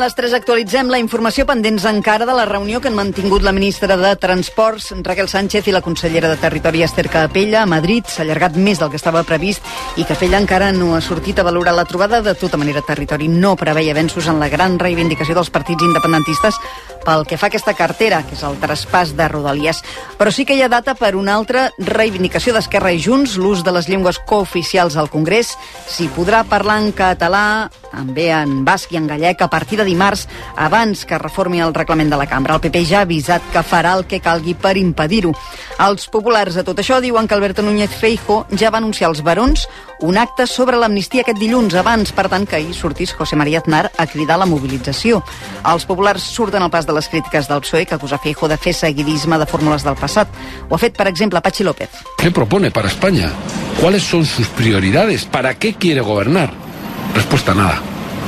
les 3 actualitzem la informació pendents encara de la reunió que han mantingut la ministra de Transports, Raquel Sánchez, i la consellera de Territori, Esther Capella, a Madrid. S'ha allargat més del que estava previst i Capella encara no ha sortit a valorar la trobada. De tota manera, Territori no preveia avenços en la gran reivindicació dels partits independentistes pel que fa a aquesta cartera, que és el traspàs de Rodalies. Però sí que hi ha data per una altra reivindicació d'Esquerra i Junts, l'ús de les llengües cooficials al Congrés. S'hi podrà parlar en català, també en basc i en gallec a partir de dimarts, abans que reformi el reglament de la cambra. El PP ja ha avisat que farà el que calgui per impedir-ho. Els populars a tot això diuen que Alberto Núñez Feijóo ja va anunciar als barons un acte sobre l'amnistia aquest dilluns, abans, per tant, que ahir sortís José María Aznar a cridar la mobilització. Els populars surten al pas de les crítiques del PSOE, que acusa Feijóo de fer seguidisme de fórmules del passat. Ho ha fet, per exemple, Patxi López. ¿Qué propone para España? ¿Cuáles son sus prioridades? ¿Para qué quiere gobernar? Respuesta: nada.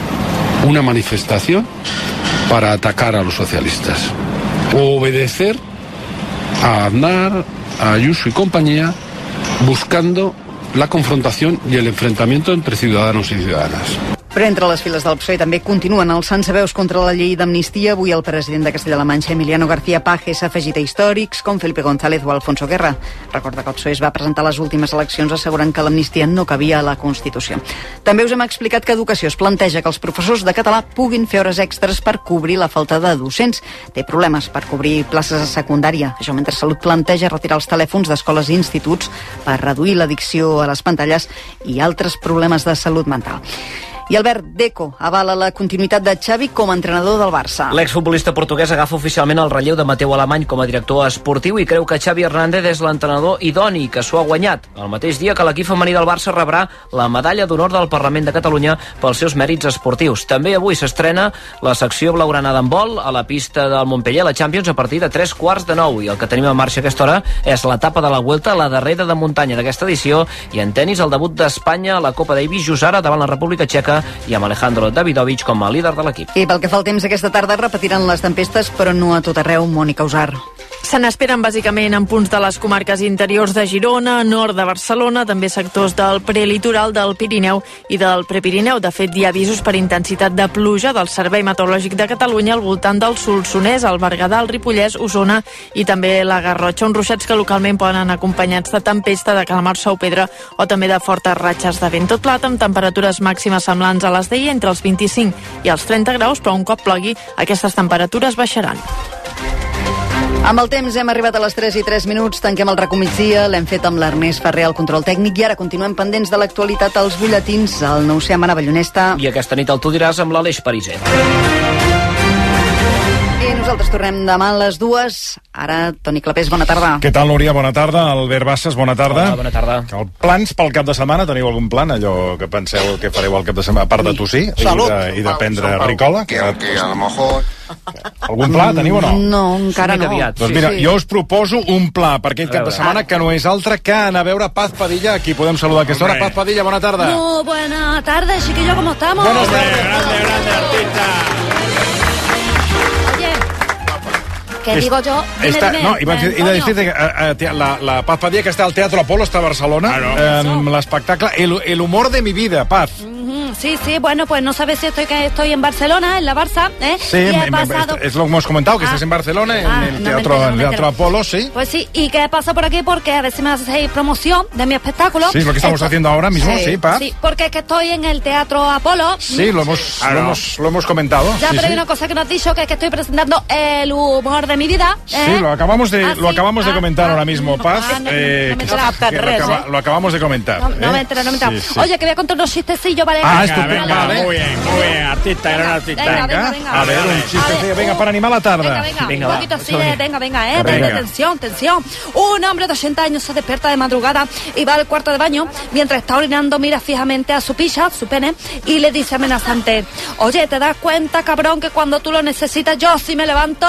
Una manifestación para atacar a los socialistas. O obedecer a Aznar, a Ayuso y compañía, buscando la confrontación y el enfrentamiento entre ciudadanos y ciudadanas. Però entre les files del PSOE també continuen alçant-se veus contra la llei d'amnistia. Avui el president de Castella-La Manxa, Emiliano García Paje, s'ha afegit a històrics com Felipe González o Alfonso Guerra. Recorda que el PSOE es va presentar a les últimes eleccions assegurant que l'amnistia no cabia a la Constitució. També us hem explicat que Educació es planteja que els professors de català puguin fer hores extres per cobrir la falta de docents. Té problemes per cobrir places a secundària. Això mentre Salut planteja retirar els telèfons d'escoles i instituts per reduir l'addicció a les pantalles i altres problemes de salut mental. I Albert Deco avala la continuïtat de Xavi com a entrenador del Barça. L'exfutbolista portuguès agafa oficialment el relleu de Mateu Alemany com a director esportiu i creu que Xavi Hernández és l'entrenador idoni, que s'ho ha guanyat. El mateix dia que l'equip femení del Barça rebrà la medalla d'honor del Parlament de Catalunya pels seus mèrits esportius. També avui s'estrena la secció blaugrana d'handbol a la pista del Montpeller, la Champions, a partir de 3:15. I el que tenim en marxa a aquesta hora és l'etapa de la Vuelta, la darrera de muntanya d'aquesta edició, i en tenis el debut d'Espanya a la Copa Davis just ara davant la República Txeca i amb Alejandro Davidovich com a líder de l'equip. I pel que fa al temps, aquesta tarda repetiran les tempestes, però no a tot arreu. Mònica Usar. Se n'esperen bàsicament en punts de les comarques interiors de Girona, nord de Barcelona, també sectors del prelitoral del Pirineu i del Prepirineu. De fet, hi ha avisos per intensitat de pluja del Servei Meteorològic de Catalunya al voltant del Solsonès, el Berguedà, el Ripollès, Osona i també la Garrotxa. Uns ruixats que localment poden anar acompanyats de tempesta, de calmar-se o pedra o també de fortes ratxes de vent. Tot plat amb temperatures màximes semblants a les d'ahir, entre els 25 i els 30 graus, però un cop plogui aquestes temperatures baixaran. Amb el temps hem arribat a les 3:03. Tanquem el RACO migdia, l'hem fet amb l'Ernest Ferrer al control tècnic i ara continuem pendents de l'actualitat als butlletins. El 9è Mana Ballonesta. I aquesta nit el Tu diràs amb l'Aleix Pariser. I nosaltres tornem demà a les 2. Ara, Toni Clapés, bona tarda. Què tal, Núria? Bona tarda. Albert Bassas, bona tarda. Hola, bona tarda. Plans pel cap de setmana? Teniu algun plan? Allò que penseu que fareu al cap de setmana, a part de tossir i de prendre ricola? Que a lo mejor... Algun pla teniu o no? No, encara no. Doncs mira, jo us proposo un pla per aquest cap de setmana que no és altre que anar a veure Paz Padilla. Aquí podem saludar a aquesta hora. Paz Padilla, bona tarda. Muy buena tarde, chiquillos, ¿cómo estamos? Buenas tardes. Grande artista. ¿Qué digo yo? Dime. No, iba a decirte que la Paz Padilla, que está al Teatro Apolo, está en Barcelona, l'espectacle El humor de mi vida, Paz. Sí, bueno, pues no sabes si estoy en Barcelona, en la Barça, ¿eh? Sí, es lo que hemos comentado, que estás en Barcelona, en el Teatro Apolo, sí. Pues sí, ¿y qué pasa por aquí? Porque a ver si me hacéis promoción de mi espectáculo. Sí, lo que estamos haciendo ahora mismo, sí, Paz. Sí, porque es que estoy en el Teatro Apolo. Sí, lo hemos comentado. Ya, pero hay una cosa que nos has dicho, que es que estoy presentando El humor de mi vida. Sí, lo acabamos de comentar ahora mismo, Paz. Lo acabamos de comentar. No me entero. Sí. Oye, que voy a contar unos chistecillos, ¿vale? Estupendo. Vale. Muy bien, artista, gran artista. Venga. A ver, un chiste, venga, para animar la tarde. Venga, un poquito así venga. Tensión. Un hombre de 80 años se despierta de madrugada y va al cuarto de baño. Mientras está orinando, mira fijamente a su picha, su pene, y le dice amenazante: oye, ¿te das cuenta, cabrón, que cuando tú lo necesitas yo sí me levanto?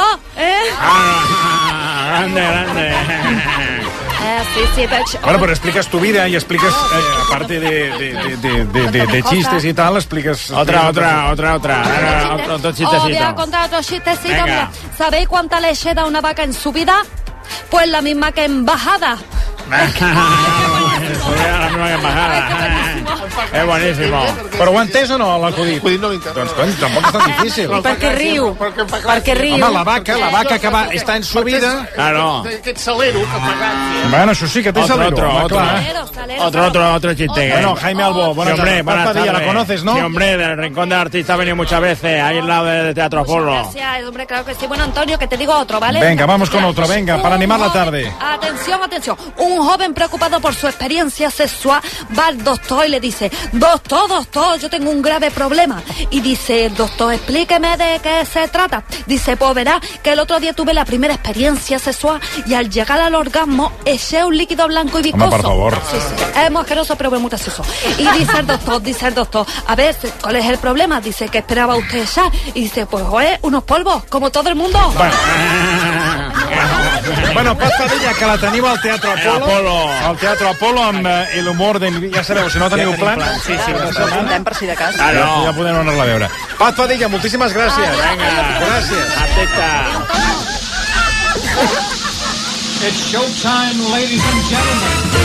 Grande. Sí, pero... Bueno, pero explicas tu vida y explicas, aparte de chistes y tal, explicas... Otra. Otro chistecito. Os voy a contar otro chistecito. Mira, ¿sabéis cuánta leche da una vaca en su vida? Pues la misma que en bajada. La nueva embajada. Es buenísimo. Però ho ha entès o no, l'acudit? No l'interessa. Doncs, cony, tampoc és tan difícil. Per què riu? Per què riu? Home, la vaca que va, està en subida. Claro. Aquest salero que ha pagat. Bueno, això sí que té salero. Otro chiste. Bueno, Jaime Albó, buenas tardes. Buenas Paz Padilla, tardes. la conoces, ¿no? Sí, hombre, del Rincón del Artista ha venido muchas veces, ahí al lado del Teatro Apolo. Gracias, hombre, claro que sí. Bueno, Antonio, que te digo otro, ¿vale? Venga, vamos con otro, venga, para animar la tarde. Atención, atención. Un joven preocupado por su experiencia sexual va al doctor y le dice: doctor, yo tengo un grave problema. Y dice: doctor, explíqueme de qué se trata. Dice: pues verá que el otro día tuve la primera experiencia sexual y al llegar al orgasmo eché un líquido blanco y viscoso. Hombre, por favor. Sí. Es muy asqueroso, pero muy gracioso. Y dice el doctor, a ver, ¿cuál es el problema? Dice: ¿qué esperaba usted echar? Y dice: pues joder, unos polvos, como todo el mundo. Bueno, Paz Padilla, que la tenim al Teatre Apolo. Al Teatre Apolo amb l'humor de... Ja sabeu, si no teniu plan... Sí. Apuntem per si de cas. Ja podem anar-la a veure. Paz Padilla, moltíssimes gràcies. Gràcies. Artista. It's showtime, ladies and gentlemen.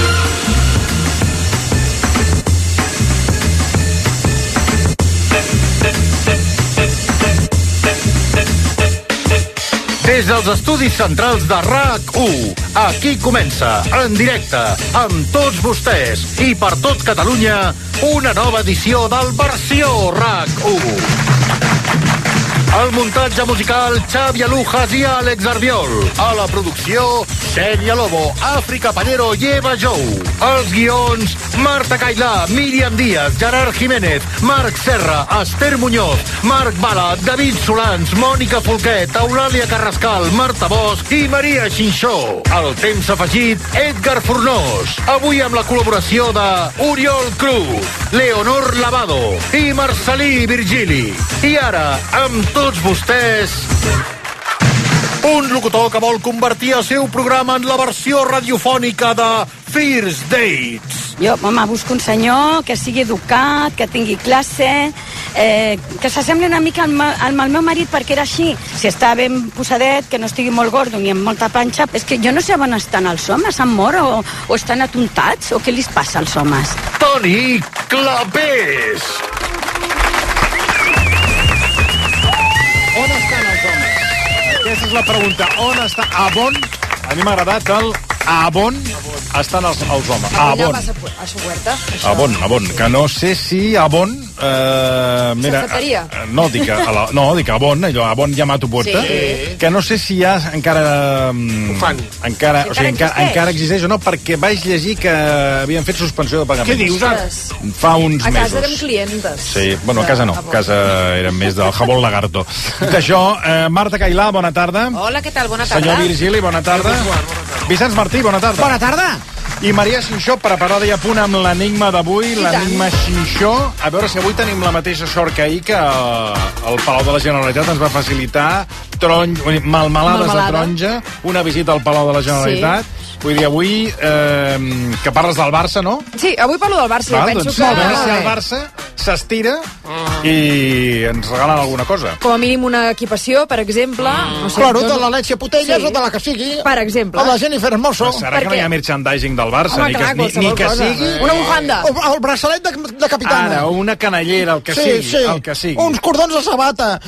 Des dels estudis centrals de RAC1, aquí comença, en directe, amb tots vostès i per tot Catalunya, una nova edició del Versió RAC1. Al muntatge musical, Xavi Alujas i Àlex Arbiol. A la producció, Xènia Lobo, Àfrica Panero i Eva Jou. Els guions, Marta Cailà, Míriam Díaz, Gerard Jiménez, Marc Serra, Esther Muñoz, Marc Bala, David Solans, Mònica Folquet, Eulàlia Carrascal, Marta Bosch i Maria Xinxó. Al temps afegit, Edgar Fornós. Avui amb la col·laboració de Oriol Cruz, Leonor Lavado i Marcelí Virgili. I ara, amb tots vostès, un locutor que vol convertir el seu programa en la versió radiofònica de First Dates. Jo, home, busco un senyor que sigui educat, que tingui classe, que s'assembli una mica al meu marit, perquè era així. Si està ben posadet, que no estigui molt gordo ni amb molta panxa. És que jo no sé on estan els homes, han mort o estan atontats, o què li passa als homes? Toni Clapés. On estan els homes? Aquesta és la pregunta. On està? A on? A mi m'ha agradat el a on estan els homes. A on? A su huerta. A on. Que no sé si a on... mira, no, dic a on, allò, a on llama a tu puerta. Sí. Que no sé si ja encara... Ho fan. Encara existeix o no, perquè vaig llegir que havien fet suspensió de pagaments. Què dius? Fa uns mesos. A casa érem clientes. Sí, bueno, a casa no. A casa érem més del jabón lagarto. D'això, Marta Cailà, bona tarda. Hola, què tal? Bona tarda. Senyor Virgili, bona tarda. Vicenç Martí, bona tarda. Bona tarda. I Maria Xinxó, preparada i a punt amb l'enigma d'avui, l'enigma Xinxó. A veure si avui tenim la mateixa sort que ahir, que el Palau de la Generalitat ens va facilitar malmelades de taronja, una visita al Palau de la Generalitat. Sí. Vull dir, avui, que parles del Barça, no? Sí, avui parlo del Barça. Val, penso doncs, que... a veure si el Barça s'estira i ens regalen alguna cosa. Com a mínim una equipació, per exemple. No sé, claro, de l'Alexia Putellas o de la que sigui. Per exemple. O de la Jennifer Hermoso. Serà que no hi ha merchandising del Barça? Home, ni que sigui... Una bufanda. O el braçalet de capitana. Ara, una canellera, el que sigui. El que sigui. Uns cordons de sabata.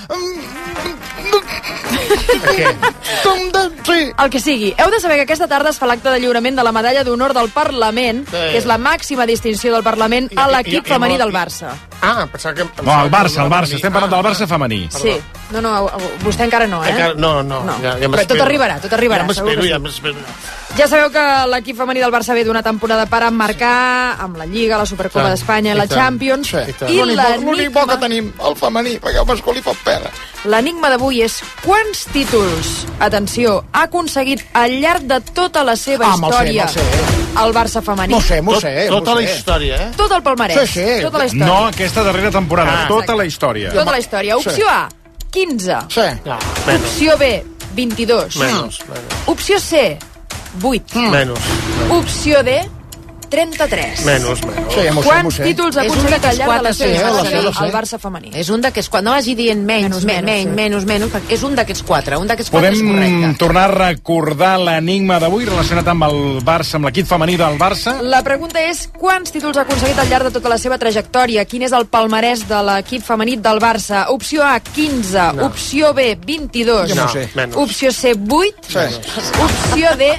Sí. El que sigui. Heu de saber que aquesta tarda es fa l'acte de lliurament de la medalla d'honor del Parlament, que és la màxima distinció del Parlament a l'equip femení del Barça. Pensava que... No, el Barça. Estem parlant del Barça femení. Sí. No, vostè encara no, eh? No. Però tot arribarà, Ja m'espero. Ja sabeu que l'equip femení del Barça ve d'una temporada per emmarcar amb la Lliga, la Supercopa d'Espanya i la Champions. I l'únic bo que tenim, el femení, perquè el masculí fa pena. L'enigma d'avui és quants títols, atenció, ha aconseguit al llarg de tota la seva història el Barça femení. M'ho sé. Tota la història, eh? Tot el palmarès. Sí. Tota la història. No aquesta darrera temporada, tota la història. Tota la història. Opció A, 15. Sí. Opció B, 22. Menys. Opció C, 8. Menys. Opció D, 33. Menys. Sí, ja m'ho sé, Quants títols ha aconseguit al llarg de la seva història el Barça femení? És un d'aquests quatre. No vagi dient menys, és un d'aquests quatre. Un d'aquests quatre és Podem correcte. tornar a recordar l'enigma d'avui relacionat amb el Barça, amb l'equip femení del Barça? La pregunta és quants títols ha aconseguit al llarg de tota la seva trajectòria? Quin és el palmarès de l'equip femení del Barça? Opció A, 15. No. Opció B, 22. Ja m'ho sé. Opció C, 8. Sí. Opció D,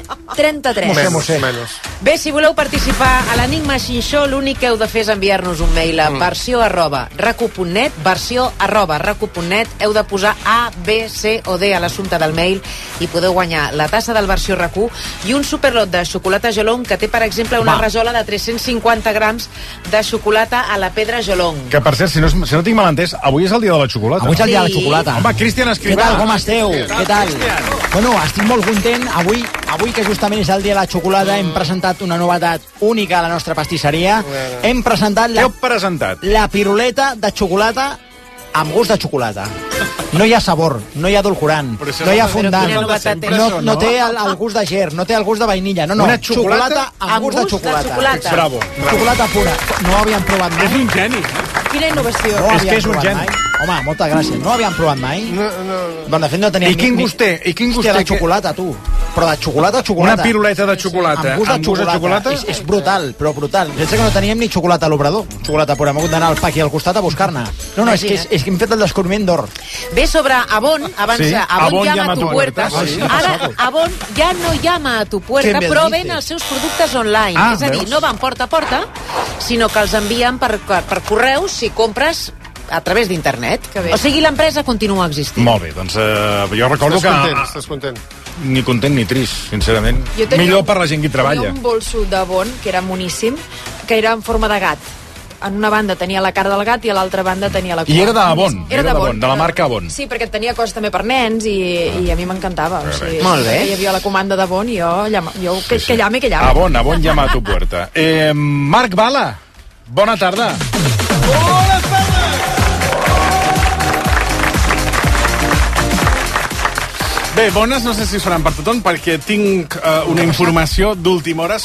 33. M'ho sé. Bé, si voleu participar a l'Enigma Xinxó, l'únic que heu de fer és enviar-nos un mail a versió@racu.net, versió@racu.net. Heu de posar A, B, C o D a l'assumpte del mail i podeu guanyar la tassa del Versió RAC1 i un superlot de xocolata Jolong que té, per exemple, una rajola de 350 grams de xocolata a la pedra Jolong. Que, per cert, si no tinc mal entès, avui és el dia de la xocolata. Avui és el dia de la xocolata. Home, Cristian Escrivà. Què tal, com esteu? Què tal? Bueno, estic molt content. Avui que justament és el dia de la xocolata, hem presentat una novetat única a la nostra pastisseria. Hem presentat Què heu presentat? la piruleta de xocolata amb gust de xocolata. No hi ha sabor, no hi ha edulcorant, no hi ha fondant, no té el gust de ger, no té el gust de vainilla, no. Una xocolata amb gust de xocolata. Bravo. Xocolata pura. No ho havíem provat mai. És un geni. Quina innovació. No ho És que és un havíem provat geni. mai. Home, moltes gràcies. No ho havíem provat mai? No. Doncs de fet no teníem I quin gust té? Hòstia, de xocolata, tu. Però de xocolata a xocolata. Una piruleta de xocolata. Amb gust de xocolata. És brutal, però brutal. Pensa que no teníem ni xocolata a l'obrador. Xocolata pura. Hem hagut d'anar al paqui al costat a buscar-ne. No, és que hem fet el descobriment d'or. Bé, sobre Avon, abans Sí, Avon llama a tu puerta. Sí. Ara Avon ja no llama a tu puerta, però ven els seus productes online. És a dir, no van porta a porta, sinó que els envien per correus si compres a través d'internet. O sigui, l'empresa continua existint. Molt bé, doncs jo recordo Estàs content. Ni content ni trist, sincerament. Jo tenia Millor per la gent que hi treballa. Tenia un bolso de Bon, que era moníssim, que era en forma de gat. En una banda tenia la cara del gat i a l'altra banda tenia la cua. I era d'Avon, Era d'Avon, de la marca Avon. Sí, perquè tenia coses també per nens i a mi m'encantava. O sigui, Molt bé. Hi havia la comanda d'Avon i jo que llame. Avon llama a tu puerta. Marc Bala, bona tarda. Bona tarda! Bé, bones no sé si seran per tothom, perquè tinc una informació d'última hora.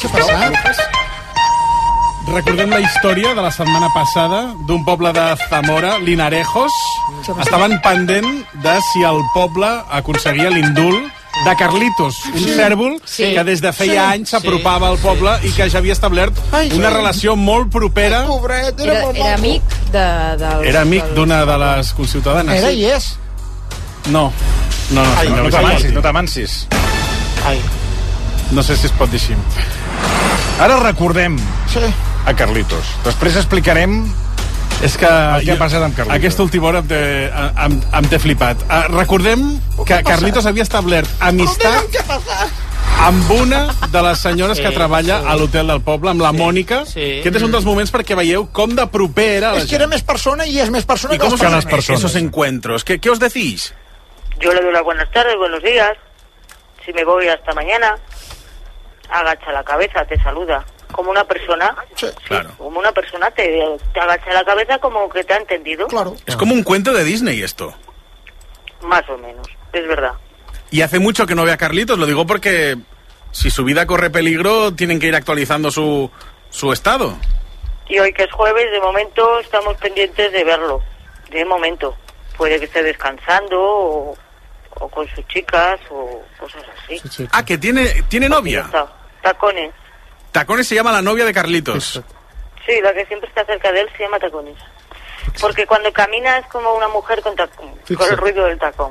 Recordem la història de la setmana passada d'un poble de Zamora, Linarejos. Estaven pendent de si el poble aconseguia l'indult de Carlitos, un cèrvol que des de feia anys s'apropava al poble i que ja havia establert una relació molt propera. Era amic Era amic d'una de les conciutadanes. Era i és. No t'avancis. No sé si es pot dir així. Ara recordem a Carlitos. Després explicarem què ha passat amb Carlitos. Aquesta última hora em té flipat. Recordem que Carlitos havia establert amistat amb una de les senyores que treballa a l'hotel del poble, amb la Mònica. Aquest és un dels moments perquè veieu com de proper era la gent. És que era més persona i és més persona ¿Y cómo son esos encuentros? ¿Qué os decís? Yo le doy las buenas tardes, buenos días. Si me voy hasta mañana, agacha la cabeza, te saluda. Como una persona, claro. Como una persona te agacha la cabeza como que te ha entendido. Claro. Es como un cuento de Disney esto. Más o menos, es verdad. Y hace mucho que no ve a Carlitos, lo digo porque si su vida corre peligro, tienen que ir actualizando su estado. Y hoy que es jueves, de momento estamos pendientes de verlo. De momento. Puede que esté descansando o con sus chicas o cosas así. Ah, que tiene novia. Tacones. Tacones se llama la novia de Carlitos. Sí, la que siempre está cerca de él se llama Tacones. Porque cuando camina es como una mujer con el ruido del tacón.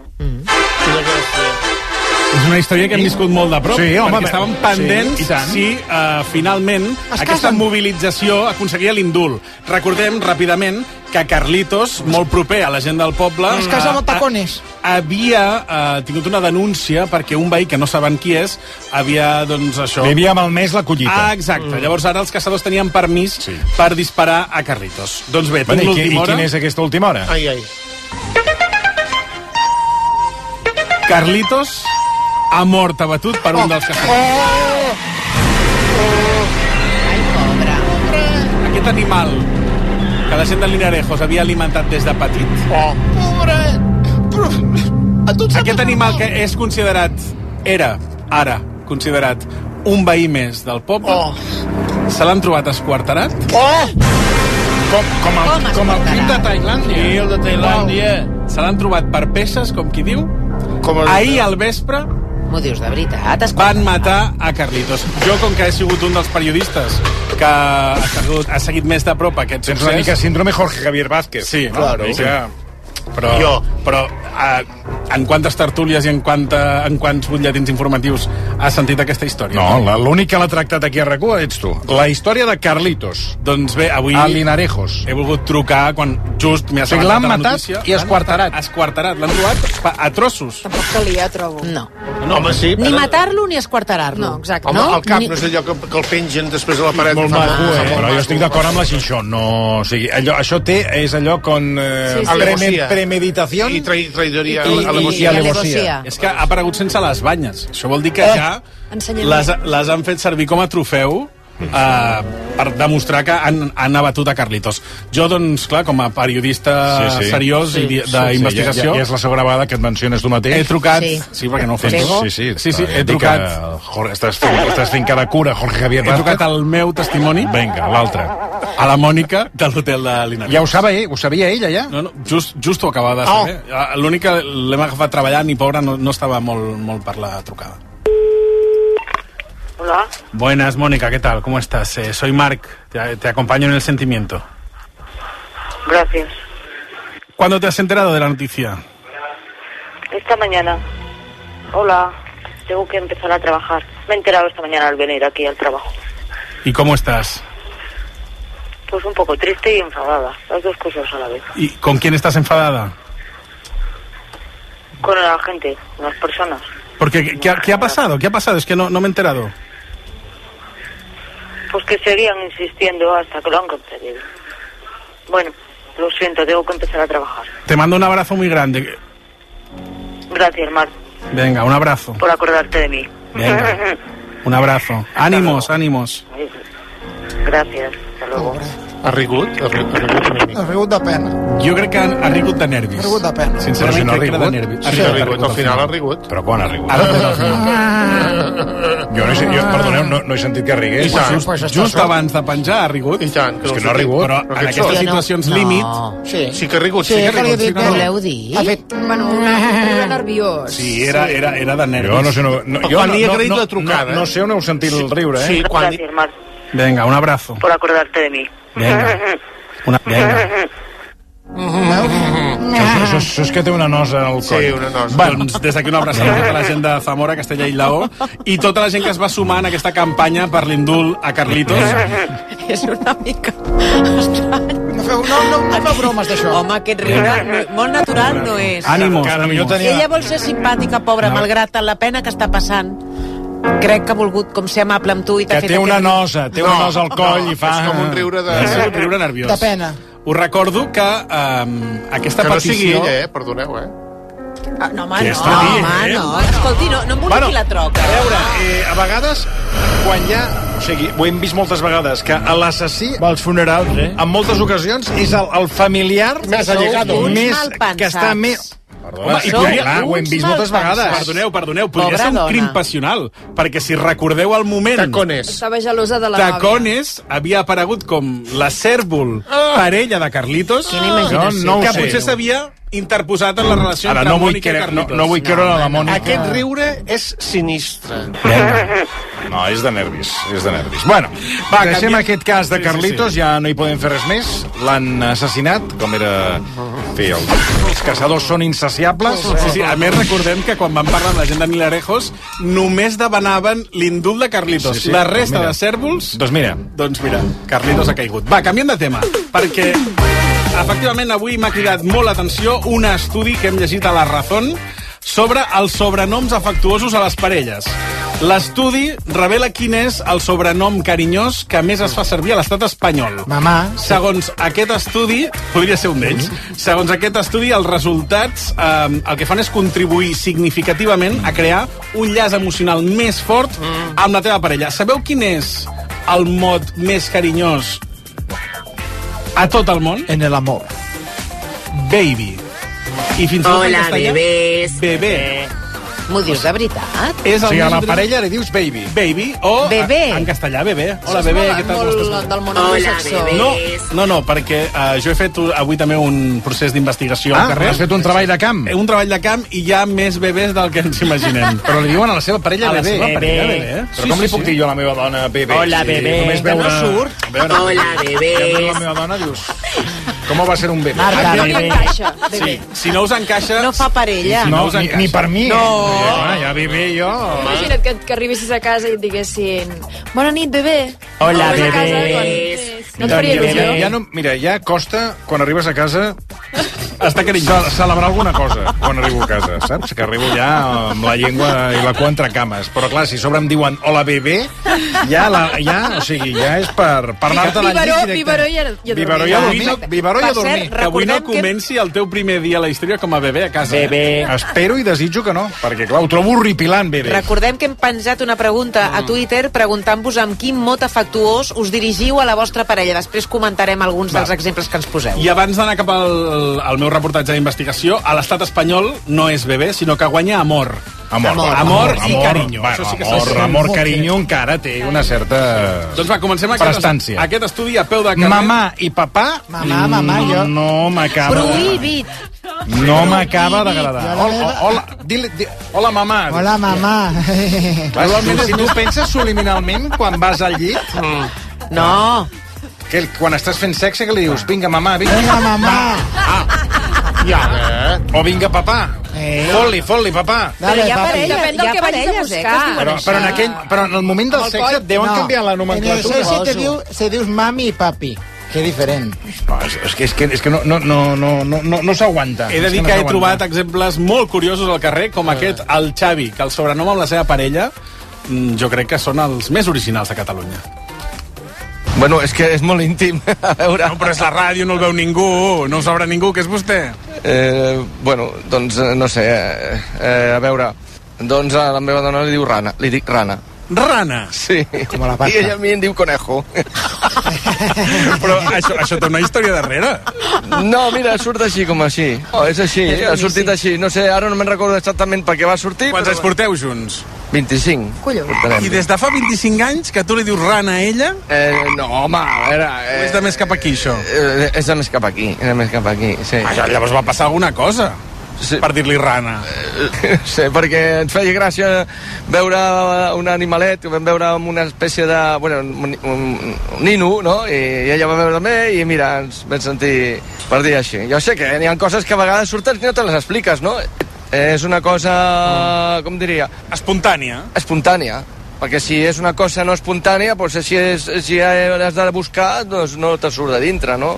És una història que hem viscut molt de prop, perquè estàvem pendents si finalment aquesta mobilització aconseguia l'indult. Recordem ràpidament que Carlitos, molt proper a la gent del poble, Es casa amb tacones. havia tingut una denúncia perquè un veí, que no saben qui és, havia, doncs, això... Li havia malmès la collita. Exacte. Llavors ara els caçadors tenien permís per disparar a Carlitos. Doncs bé, tinc l'última hora. I quina és aquesta última hora? Carlitos ha mort abatut per un dels caçadors. Aquest animal que la gent de Linarejos havia alimentat des de petit. Aquest animal que és considerat, era, ara, considerat un veí més del poble, se l'han trobat esquarterat. Oh! Com el crim de Tailàndia. Sí, el de Tailàndia. Se l'han trobat per peces, com qui diu. Ahir al vespre m'ho dius de veritat? van matar a Carlitos. Jo, com que he sigut un dels periodistes que ha seguit més de prop aquest Tens una mica síndrome Jorge Javier Vázquez. Sí, claro. Però en quantes tertúlies i en quants butlletins informatius has sentit aquesta història? No, l'únic que l'ha tractat aquí a RAC1 ets tu. La història de Carlitos. Doncs bé, avui a Linarejos. He volgut trucar quan just m'hi ha assabentat l'han la matat notícia. i esquarterat. Esquarterat, l'han trobat a trossos. Tampoc calia, trobo. No. Home, sí. Ni matar-lo ni esquarterar-lo. No, exacte. Home, el cap no és allò que el pengen després de la paret. Molt maco, però jo estic d'acord amb la Xinxó. No, o sigui, això és allò con premeditació i traidoria i alevosía. És que ha aparegut sense les banyes. Això vol dir que ja les han fet servir com a trofeu per demostrar que han abatut a Carlitos. Jo, doncs, clar, com a periodista seriós i d'investigació... Ja és la segona vegada que et menciones tu mateix. He trucat... Sí, perquè no ho fes. Sí, he trucat... Estàs fent cada cura, Jorge Javier Vázquez. He trucat al meu testimoni. Vinga, l'altre. A la Mònica, de l'hotel de Linares. Ja ho sabia ella, ja? No, just ho acabava de saber. L'únic que l'hem agafat treballant i, pobra, no estava molt per la trucada. Hola. Buenas, Mónica, ¿qué tal? ¿Cómo estás? Soy Marc, te acompaño en el sentimiento. Gracias. ¿Cuándo te has enterado de la noticia? Esta mañana. Hola, tengo que empezar a trabajar. Me he enterado esta mañana al venir aquí al trabajo. ¿Y cómo estás? Pues un poco triste y enfadada, las dos cosas a la vez. ¿Y con quién estás enfadada? Con la gente, con las personas. Porque, ¿qué ha pasado? ¿Qué ha pasado? Es que no me he enterado. Pues que seguían insistiendo hasta que lo han concedido. Bueno, lo siento, tengo que empezar a trabajar. Te mando un abrazo muy grande. Gracias, Marc. Venga, un abrazo. Por acordarte de mí. Venga, un abrazo. Ánimos, ánimos. Gracias, hasta luego. Ha rigut de pena. Jo crec que ha rigut de nervis. Ha rigut de pena. Sincerament, crec que era de nervis. Sí, ha rigut, al final ha rigut. Però quan ha rigut? Jo perdoneu, no he sentit que rigués. Just abans de penjar ha rigut. I tant. És que no ha rigut. Però en aquestes situacions límit... Sí que ha rigut, sí que ha rigut. Voleu dir? Bueno, era nerviós. Sí, era de nervis. Jo no sé... Quan li he agraït la trucada... No sé on heu sentit el riure, eh? Sí, quan... Gracias, Marc. Venga, un abrazo. Por acordarte de mí. Venga. Venga. Això és que té una nosa al coll. Sí, una nosa. Doncs des d'aquí una abraçada a tota la gent de Zamora, Castella i Lleó i tota la gent que es va sumar en aquesta campanya per l'indult a Carlitos. És una mica estrany. No feu bromes d'això. Home, aquest riure molt natural no és. Ànimos. Ella vol ser simpàtica, pobra, malgrat la pena que està passant. Crec que ha volgut com ser amable amb tu i t'ha fet... Que té una nosa al coll i fa... És com un riure de... És un riure nerviós. De pena. Us recordo que aquesta petició... Que no sigui ella, perdoneu, No, home, no. Escolti, no emboliqui la troca. A veure, a vegades, quan ja... O sigui, ho hem vist moltes vegades, que l'assassí... Als funerals, en moltes ocasions, és el familiar... Més allegado. Més que està més... Home, ho hem vist moltes vegades. Perdoneu, podria ser un crim passional, perquè si recordeu el moment... Tacones. Estava gelosa de la nòvia. Tacones havia aparegut com la cèrvol parella de Carlitos, que potser s'havia interposat en la relació entre Mònica i Carlitos. No vull creure la Mònica. Aquest riure és sinistre. No, és de nervis, Bueno, deixem aquest cas de Carlitos, ja no hi podem fer res més. L'han assassinat, com era... Els caçadors són insaciables. Sí, a més recordem que quan vam parlar amb la gent de Milarejos només demanaven l'indult de Carlitos. La resta de cèrvols... Doncs mira, Carlitos ha caigut. Va, canviem de tema, perquè efectivament avui m'ha cridat molt l'atenció un estudi que hem llegit a La Razón sobre els sobrenoms afectuosos a les parelles. L'estudi revela quin és el sobrenom carinyós que més es fa servir a l'estat espanyol. Mamà. Segons aquest estudi, podria ser un d'ells, segons aquest estudi, els resultats el que fan és contribuir significativament a crear un llaç emocional més fort amb la teva parella. Sabeu quin és el mot més carinyós a tot el món? En el amor. Baby. I fins i tot en castellà... bebés. Bebé. M'ho dius de veritat? O sigui, a la parella li dius baby. Baby o Bebé. en castellà, bebé. Hola, Això és bebé, molt- què tal? molt Com estàs? del món anglosaxó. No, perquè jo he fet avui també un procés d'investigació al carrer. Has fet un treball de camp. Un treball de camp i hi ha més bebès del que ens imaginem. Però li diuen a la seva parella A la bebé. seva parella bebé. Però com li puc dir jo a la meva dona bebé? Hola, bebé. Només Que no veure... surt. Veure... Hola, bebé. La meva dona dius... Com va ser un bebé? Marta, no li encaixa, bebé. Si no us encaixa... No fa parella. No, ni per mi. No. Ja bebé jo... Imagina't que arribessis a casa i et diguessin bona nit, bebé. Hola, Arribes a casa bebé. No et faria il·lusió? Ja no, mira, ja costa, quan arribes a casa, celebrar alguna cosa quan arribo a casa, saps? Que arribo ja amb la llengua i la cua entre cames. Però clar, si a sobre em diuen hola bebé, o sigui, ja és per anar-te la llit Biberó i a dormir. Biberó i a dormir. Que avui no comenci el teu primer dia a la història com a bebé a casa. Bebé. Espero i desitjo que no, perquè clar, ho trobo horripilant, bebé. Recordem que hem penjat una pregunta a Twitter preguntant-vos amb quin mot afectuós us dirigiu a la vostra parella. Després comentarem alguns dels exemples que ens poseu. I abans d'anar cap al meu reportatge d'investigació, a l'estat espanyol no és bebé, sinó que guanya amor. Amor i carinyo. Bueno, Això sí que amor, carinyo encara té una certa Doncs va, comencem prestància. aquest estudi a peu de carrer. Mamà i papà, jo. no m'acaba. Prohibit. No m'acaba d'agradar. Hola, mamà. Hola, mamà. Si tu penses subliminalment quan vas al llit... No. Que quan estàs fent sexe, que li dius? Vinga, mamà, vinga. Vinga, mamà. O vinga, papà. Fot-li, papà. Dale, papi. Depèn del que vagis a buscar. Però en el moment del sexe et deuen canviar la En el nomenclatura. sexo se dius mami i papi. Que diferent. No, és que no s'aguanta. He de dir que he trobat exemples molt curiosos al carrer, com aquest, el Xavi, que el sobrenom amb la seva parella jo crec que són els més originals de Catalunya. Bueno, és que és molt íntim. A veure... No, però és la ràdio, no el veu ningú, no ho sabrà ningú, que és vostè. Bueno, doncs no sé, a veure, doncs a la meva dona li dic Rana. Rana? Sí. Com a la pasta. I ella a mi em diu Conejo. Però això té una història darrere. No, mira, surt així com així. És així, ha sortit així. No sé, ara no me'n recordo exactament per què va sortir. Quants anys porteu junts? 25. Collons. I des de fa 25 anys que tu li dius Rana a ella? No, home, era... És de més cap aquí, això? És de més cap aquí, sí. Llavors va passar alguna cosa. Sí. Per dir-li Rana. Sí, perquè ens feia gràcia veure un animalet que vam veure amb una espècie de... Bueno, un nino, no? I ella va veure també i mira, ens vam sentir per dir així. Jo sé que hi ha coses que a vegades surten i no te les expliques, no? És una cosa, com diria... Espontània. Espontània. Perquè si és una cosa no espontània, doncs si has de buscar, doncs no te surt de dintre, no?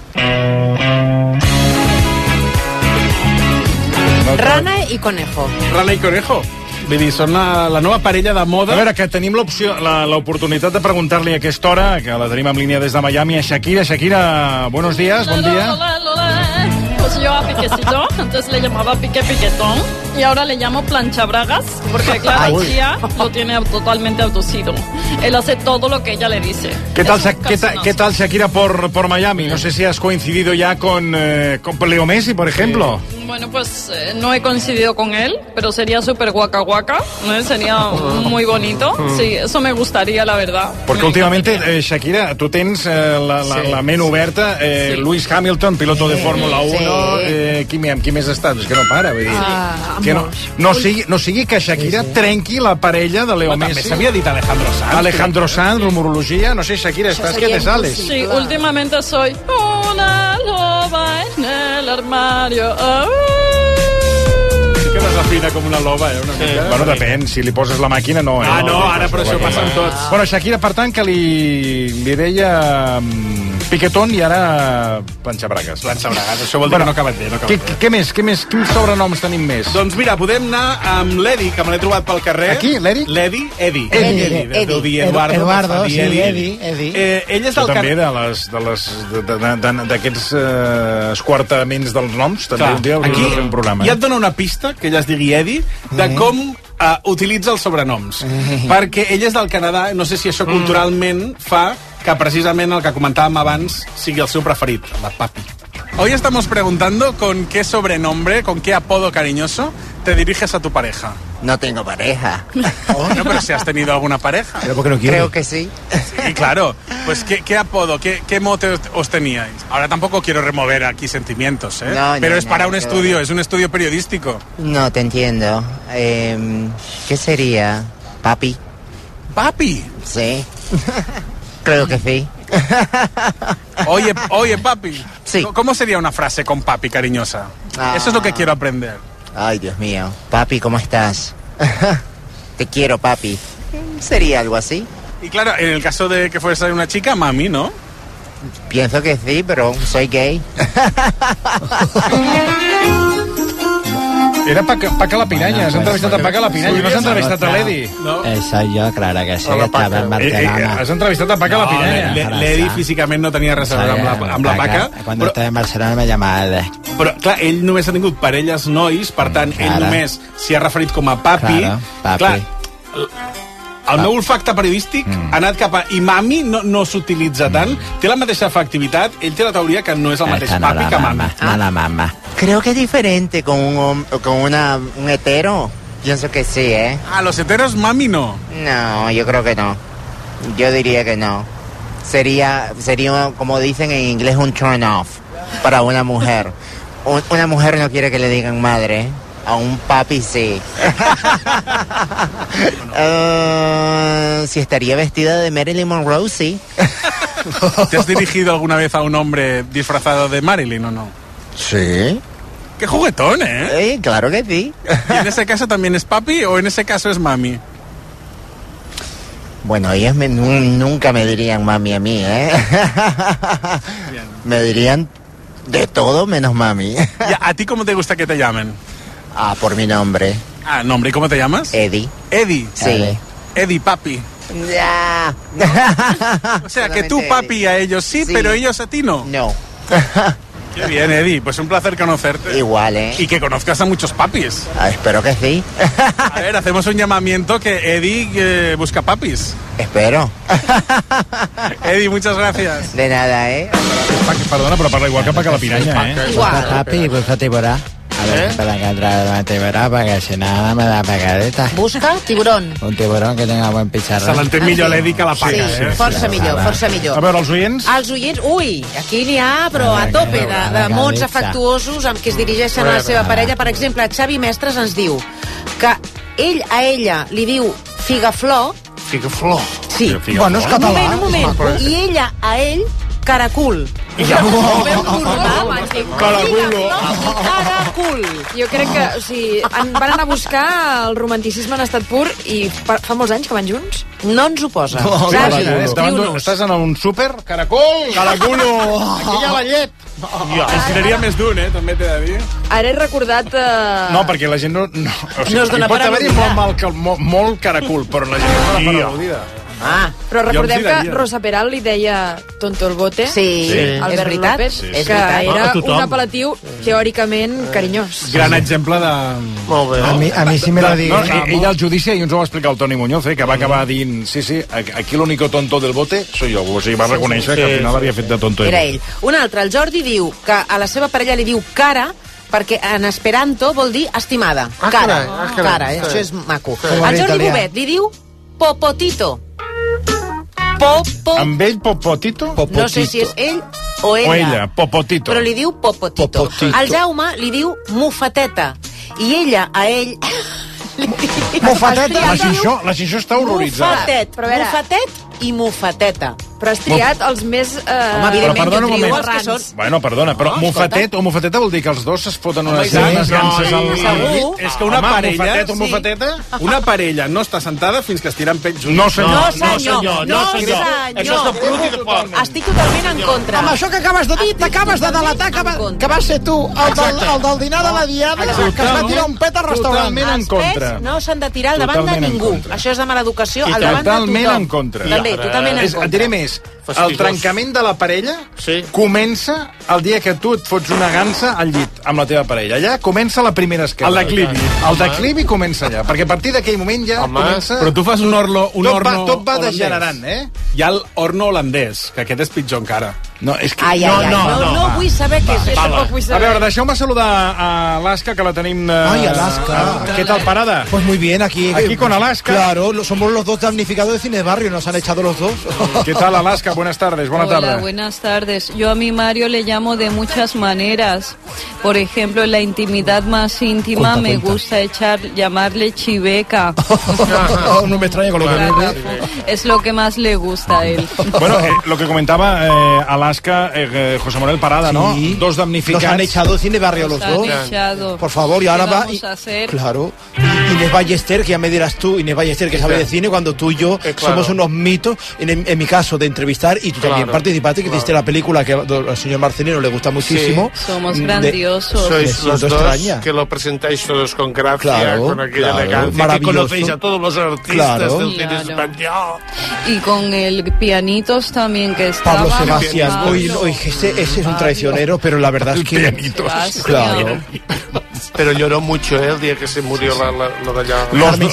Rana i Conejo. Rana i Conejo. Vull dir, són la nova parella de moda. A veure, que tenim l'oportunitat de preguntar-li a aquesta hora, que la tenim en línia des de Miami, a Shakira. Shakira, buenos días, bon dia. Pues yo a Piquecito, antes le llamaba Pique Piquetón y ahora le llamo planchabragas porque Clara Chía lo tiene totalmente abducido. Él hace todo lo que ella le dice. ¿Qué tal Shakira por Miami? No sé si has coincidido ya con Leo Messi, por ejemplo. Bueno, pues no he coincidido con él, pero sería súper guaca guaca, ¿no? Sería muy bonito. Sí, eso me gustaría, la verdad. Porque últimamente, Shakira, tú tens la ment oberta. Lewis Hamilton, piloto de Fórmula 1. Qui més està? És que no para, vull dir. Que no sigui que Shakira trenqui la parella de Leo Messi. També s'havia dit Alejandro Sanz. Alejandro Sanz, rumorologia. No sé, Shakira, estàs que te sales. Sí, últimamente soy una loba en el armario. Sí que desafina com una loba, una mica. Bueno, depèn, si li poses la màquina, no. No, ara per això passen tots. Bueno, Shakira, per tant, que li deia Piquetón i ara planxabragues. Planxabragues, això vol dir que no ha acabat bé. Què més? Quins sobrenoms tenim més? Doncs mira, podem anar amb l'Edi, que me l'he trobat pel carrer. Aquí, l'Edi? Edi. Deu dir Eduardo, sí, Edi. Ell és del també d'aquests esquartaments dels noms, també un dia hauríem de fer un programa. Ja et dona una pista, que ella es digui Edi, de com utilitza els sobrenoms. Perquè ell és del Canadà, no sé si això culturalment fa que precisament el que comentàvem abans sigui el seu preferit, la papi. Hoy estamos preguntando con qué sobrenombre, con qué apodo cariñoso te diriges a tu pareja. No tengo pareja. Oh, no, pero si has tenido alguna pareja. Pero porque no quiere. Creo que sí. Sí, claro. Pues ¿qué apodo, qué mote os teníais? Ahora tampoco quiero remover aquí sentimientos, ¿eh? No, pero no, es para no, un estudio, es un estudio periodístico. No, te entiendo. ¿Qué sería? ¿Papi? ¿Papi? Sí. Creo que sí. Oye, papi. Sí. ¿Cómo sería una frase con papi cariñosa? Eso es lo que quiero aprender. Ay, Dios mío. Papi, ¿cómo estás? Te quiero, papi. Sería algo así. Y claro, en el caso de que fuese una chica, mami, ¿no? Pienso que sí, pero soy gay. Era Paca la Piranya, s'ha entrevistat a Paca la Piranya, no s'ha entrevistat a l'Edi. No. Soy yo, claro que sí, Hola, que estaba en Barcelona. Has entrevistat a Paca la Piranya. L'Edi físicament no tenia res a veure amb la Paca. Cuando estaba en Barcelona me llamaba Ede. Però, clar, ell només ha tingut parelles nois, per tant, ell només s'hi ha referit com a papi. Claro, papi. Clar, el meu olfacte periodístic ha anat cap a... I mami no s'utilitza tant, té la mateixa efectivitat, ell té la teoria que no és el mateix papi que mami. La mamá. Creo que es diferente con un hetero. Pienso que sí, ¿eh? Ah, los heteros, mami, no. No, yo creo que no. Yo diría que no. Sería como dicen en inglés, un turn off para una mujer. Una mujer no quiere que le digan madre. A un papi sí. Si estaría vestida de Marilyn Monroe, sí. ¿Te has dirigido alguna vez a un hombre disfrazado de Marilyn o no? Sí. ¡Qué juguetón, eh! Claro que sí. ¿Y en ese caso también es papi o en ese caso es mami? Bueno, ellos nunca me dirían mami a mí, ¿eh? Me dirían de todo menos mami. ¿Y a ti cómo te gusta que te llamen? Ah, por mi nombre. Ah, ¿nombre? ¿Y cómo te llamas? Eddie. ¿Eddie? Sí. Eddie, papi. Ya. O sea, que tú, papi, a ellos sí, pero ellos a ti no. No. Qué bien, Eddie. Pues un placer conocerte. Igual, ¿eh? Y que conozcas a muchos papis. Espero que sí. A ver, hacemos un llamamiento que Eddie busca papis. Espero. Eddie, muchas gracias. De nada, ¿eh? Perdona, però parla igual que Paca la Piranya, eh? Igual. Papi, busca tiburón. A ver, para que entrara una tiburón, porque si nada me da pegadeta. Busca tiburón. Un tiburón que tenga buen picharrón. Se l'entén millor l'Eddie que la Paca, Sí, força millor, força millor. A veure, els oients? Els oients, ui, aquí n'hi ha, però a tope de mots afectuosos amb què es dirigeixen a la seva parella. Per exemple, Xavi Mestres ens diu que ell a ella li diu figaflor. Figaflor? Sí. Bueno, és català. Un moment. I ella a ell, caracul. Ja. Caracul. Jo crec que, o sigui, van anar a buscar el romanticisme en estat pur i fa molts anys que van junts. No ens ho posa. Estàs en un súper? Caracol! Caraculo! Aquí hi ha la llet! Ens tiraria més d'un, també t'he de dir. Ara he recordat... No, perquè la gent no... O sigui, No es dona pot per haver-hi molt caracul, però la gent no es dona per al·ludida. Però recordem que Rosa Peral li deia tonto el bote Albert és veritat, López, és que veritat. era A un apel·latiu teòricament carinyós. Gran exemple de... Molt bé. A mi sí me lo digo. Ell al judici, i ens ho va explicar el Toni Muñoz, que va acabar dint, sí, aquí l'único tonto del bote soy yo. O sigui, va reconèixer que al final havia fet de tonto. Era ell. Un altre, el Jordi, diu que a la seva parella li diu cara perquè en esperanto vol dir estimada. Cara, això és maco. El Jordi Bobet li diu popotito. Amb ell, Popotito? No sé si és ell o ella. O ella, Popotito. Però li diu Popotito. El Jaume li diu Mufateta. I ella a ell... Mufateta? La Xinxó està horroritzada. Mufatet i Mufateta. Però has triat els més... Home, evidentment, jo trio els que són... Bueno, perdona, però mufatet o mufateta vol dir que els dos es foten unes ganses al... Segur. És que una parella... Mufatet o mufateta? Una parella no està sentada fins que estiran pets junts. No, senyor. No, senyor. Això és de brut i de porc. Estic totalment en contra. Amb això que acabes de dir, t'acabes de delatar que va ser tu, el del dinar de la Diada, que es va tirar un pet al restaurant. Totalment en contra. Els pets no s'han de tirar al davant de ningú. Això és de mala educació, al davant de tothom. Totalment en contra. També, totalment en contra. Et diré més. El trencament de la parella comença el dia que tu et fots una gansa al llit amb la teva parella. Allà comença la primera esquerda. El declivi. El declivi comença allà, perquè a partir d'aquell moment ja comença... Però tu fas un horno tot va degenerant, eh? Hi ha el horno holandès, que aquest és pitjor encara. No, és que... No vull saber què és. A veure, deixeu-me saludar a Alaska, que la tenim... Ay, Alaska. ¿Qué tal, parada? Pues muy bien, aquí con Alaska. Claro, somos los dos damnificados de Cine Barrio, nos han echado los dos. ¿Qué tal, Alaska? Buenas tardes, buena tarde. Hola, buenas tardes. Yo a mi Mario le llamo de muchas maneras. Por ejemplo, en la intimidad más íntima me gusta llamarle chiveca. No me extraña con lo que viene. Es lo que más le gusta a él. Bueno, lo que comentaba Alaska, José Manuel Parada, ¿no? Dos damnificados. Nos han echado de Cine Barrio los dos. Por favor, y ahora va... vamos a hacer? Claro. Inés Ballester, que ya me dirás tú, Inés Ballester, que sabe de cine, cuando tú y yo somos unos mitos, en mi caso, de entrevistar, y tú también participaste, que hiciste la película que al señor Marcelino le gusta muchísimo. Somos grandiosos. Sois los dos que lo presentáis todos con gracia, con aquella elegancia, que conocéis a todos los artistas del cine español. Y con el pianitos también que estaba... Pablo Sebastián. Ese es un traicionero, pero la verdad es que... Pianitos. Claro. Pero lloró mucho el día que se murió lo de allá.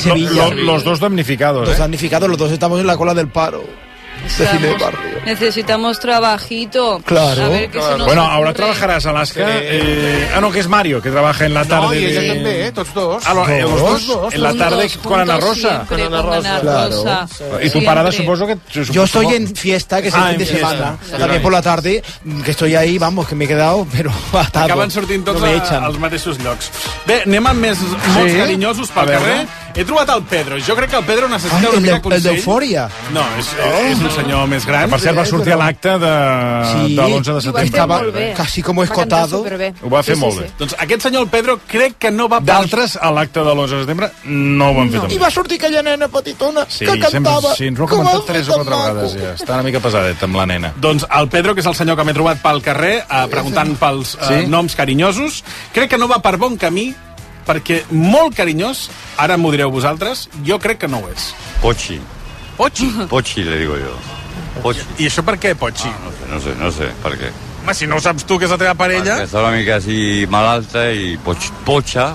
Los dos damnificados. Los damnificados, los dos estamos en la cola del paro. De Cine Barrio. Necesitamos trabajito. Claro. A ver qué se nos Bueno, ocurre. ahora trabajarás, Alaska. No, que es Mario, que trabaja en la tarde. No, y ella també, tots dos. Los dos. En la tarde con Ana Rosa. Con Ana Rosa. Y tu parada, suponso que... Yo estoy en fiesta, que es el fin de semana. También por la tarde, que estoy ahí, vamos, que me he quedado, però atado. Acaben sortint tots als mateixos llocs. Bé, anem amb molts carinyosos pel carrer. He trobat el Pedro. Jo crec que el Pedro necessita una mica consell. El d'Eufòria. No, és un senyor més gran. Per cert, va sortir a l'acte de l'11 de setembre. Estava quasi com escotado. Ho va fer molt bé. Doncs aquest senyor, el Pedro, crec que no va... D'altres, a l'acte de l'11 de setembre, no ho van fer també. I va sortir aquella nena petitona que cantava. Sí, ens ho ha comentat 3 o 4 vegades ja. Està una mica pesadet amb la nena. Doncs el Pedro, que és el senyor que m'he trobat pel carrer, preguntant pels noms carinyosos, crec que no va per bon camí, perquè molt carinyós, ara m'ho direu vosaltres, jo crec que no ho és. Pochi. Pochi? Pochi, le digo yo. Pochi. I això per què, Pochi? No sé, per què. Home, si no ho saps tu, que és la teva parella... Perquè està una mica així malalta i Pochi.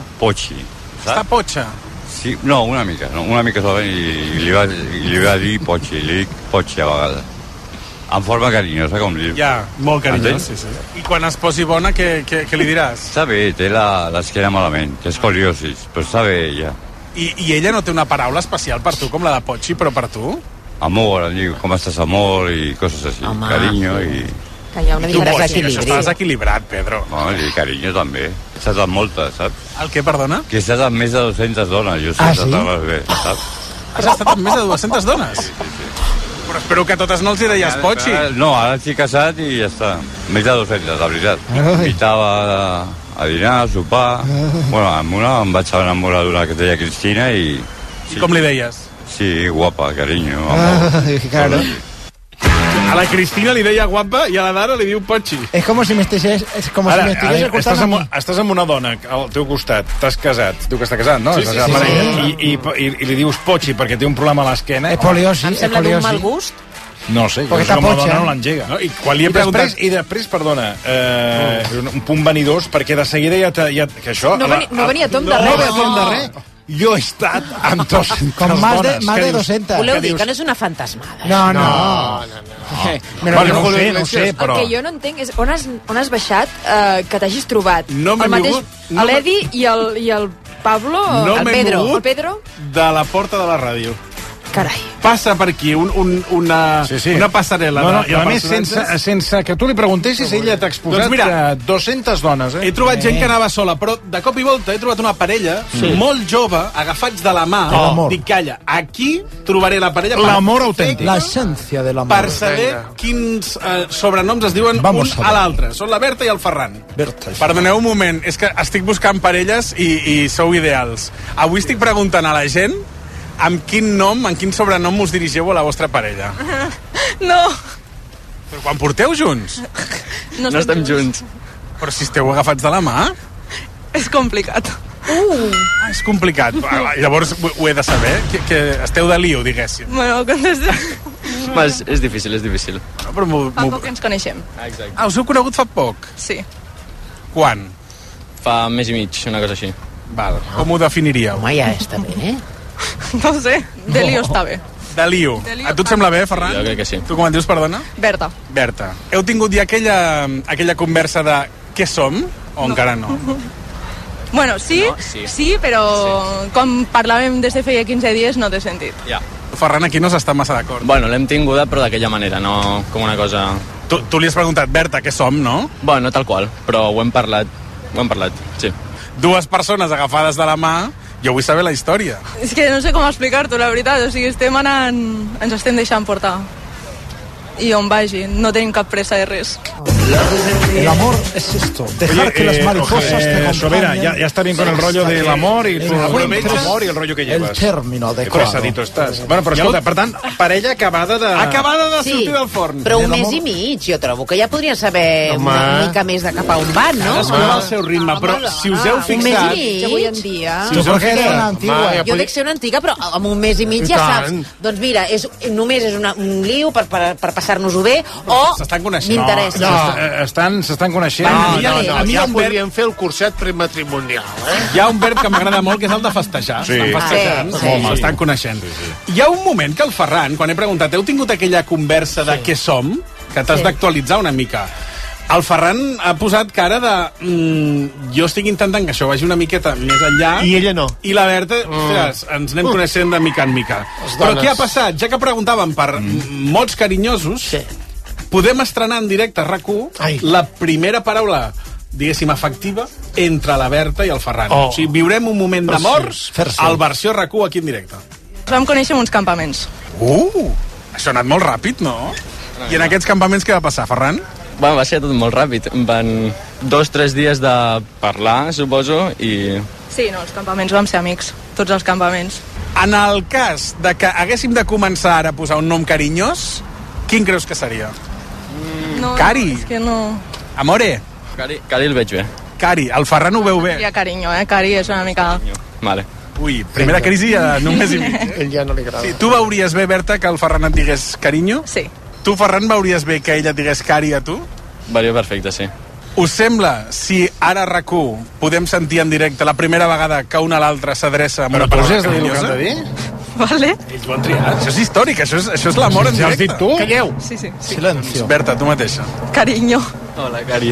Està Pocha? Sí, no, una mica solament, i li va dir Pochi, li dic Pochi a vegades. En forma carinyosa, com diu. Ja, molt carinyós, sí. I quan es posi bona, què li diràs? Està bé, té l'esquena malament, té escoliosis, però està bé ella. I ella no té una paraula especial per tu, com la de Pochi, però per tu? Amor, em diu, com estàs, amor, i coses així. Home. Carinyo i... Que hi ha una diferència d'equilibri. Això està desequilibrat, Pedro. No, i carinyo també. He estat amb moltes, saps? El què, perdona? Que he estat amb més de 200 dones, jo sé tratar-les bé, saps? Has estat amb més de 200 dones? Sí. Però espero que totes no els hi deies Pochi. No, ara estic casat i ja està. Més de 200, la veritat. Invitava a dinar, a sopar... Bueno, amb una em vaig enamorar d'una que es deia Cristina i... I com li deies? Sí, guapa, carinyo, amor. Claro. A la Cristina li deia guapa i a la Dara li diu Pochi. És com si m'estigués escoltant... Estàs amb una dona al teu costat, t'has casat, diu que està casat, no? Sí. I li dius Pochi perquè té un problema a l'esquena. Escoliosi. Em sembla d'un mal gust. No sé, perquè està com la Pocha. dona no l'engega. No? I quan li he preguntat... I després, perdona, un punt vanidós, perquè de seguida ja que això... No venia Tom darrere. Jo he estat amb 200 Con más dones. de 200. Voleu dir que no és una fantasmada? No. No sé, però... El que jo no entenc és on has baixat que t'hagis trobat. No m'he mogut. L'Edi i el Pablo... No m'he mogut el Pedro? de la porta de la ràdio. Carai. Passa per aquí una passarel·la. No, i a més, sense que tu li preguntessis, ella t'ha exposat doncs mira, 200 dones. He trobat gent que anava sola, però de cop i volta he trobat una parella molt jove, agafats de la mà. Dic, calla, aquí trobaré la parella. L'amor autèntic. L'essència de l'amor. Per saber quins sobrenoms es diuen un a l'altre. Són la Berta i el Ferran. Perdoneu un moment, és que estic buscant parelles i sou ideals. Avui estic preguntant a la gent amb quin nom, amb quin sobrenom us dirigeu a la vostra parella. No. Però quan porteu junts? No estem junts. Però si esteu agafats de la mà? És complicat. És complicat. Llavors ho he de saber, que esteu de lío, diguéssim. Bueno, és difícil. No, però fa poc que ens coneixem. Exacte. Us heu conegut fa poc? Sí. Quan? Fa mes i mig, una cosa així. Val. Com ho definiríeu? Home, ja està bé, No sé, de lío està bé. De Liu. A tu et sembla bé, Ferran? Jo crec que sí. Tu com et dius, perdona? Berta. Berta. Heu tingut ja aquella conversa de què som o encara no? Bueno, sí, sí, però com parlàvem des de feia 15 dies no té sentit. Ja. Ferran aquí no s'està massa d'acord. Bueno, l'hem tinguda, però d'aquella manera, no com una cosa... Tu li has preguntat, Berta, què som, no? Bueno, tal qual, però ho hem parlat, sí. Dues persones agafades de la mà, jo vull saber la història. És que no sé com explicar-t'ho, la veritat. O sigui, estem anant... Ens estem deixant portar. I on vagi, no tenim cap pressa de res. El amor es esto, dejar que las mariposas te acompañen. Sobera, ya está bien con el rollo del amor y tu amor y el rollo que llevas. El término adecuado. Qué pesadito estàs. Bueno, però escolta, per tant, parella acabada de sortir del forn. Però un mes i mig, jo trobo que ja podrien saber una mica més de cap a on van, no? Cadascú va al seu ritme, però si us heu fixat... Un mes i mig? Avui en dia. Si us heu fixat... Jo dic ser una antiga, però amb un mes i mig ja saps. Doncs mira, només és un liu per passar-nos-ho bé, o m'interessa. S'estan coneixent. Ja podríem fer el curset prematrimonial, Hi ha un verb que m'agrada molt, que és el de festejar. Estan festejant, s'estan coneixent. Hi ha un moment que el Ferran, quan he preguntat, heu tingut aquella conversa de què som? Que t'has d'actualitzar una mica. El Ferran ha posat cara de... jo estic intentant que això vagi una miqueta més enllà. I ella no. I la Berta, ostres, ens anem coneixent de mica en mica. Però què ha passat? Ja que preguntàvem per mots carinyosos, podem estrenar en directe a RAC1 la primera paraula, diguéssim, afectiva entre la Berta i el Ferran. O sigui, viurem un moment d'amor al versió RAC1 aquí en directe. Ens vam conèixer en uns campaments. Això ha anat molt ràpid, no? I en aquests campaments què va passar, Ferran? Bueno, va ser tot molt ràpid. Van 2-3 dies de parlar, suposo, i... Sí, no, els campaments vam ser amics, tots els campaments. En el cas de que haguéssim de començar ara a posar un nom carinyós, quin creus que seria? No, Cari. És que no... Amore. Cari el veig bé. Cari, el Ferran ho veu bé. Hi ha carinyo, Cari és una mica... Vale. Ui, primera crisi en un mes i mig. Ell ja no li agrada. Sí, tu veuries bé, Berta, que el Ferran et digués carinyo? Sí. Tu, Ferran, veuries bé que ella et digués cari a tu? Varia perfecte, sí. Us sembla, si ara a RAC1 podem sentir en directe la primera vegada que una a l'altra s'adreça amb una paraula carinyosa? Vale. Ells ho han triat. Això és històric, això és l'amor en directe. Ja has dit tu? Calleu. Sí. Silencio. Berta, tu mateixa. Carinyo. Hola, Cari.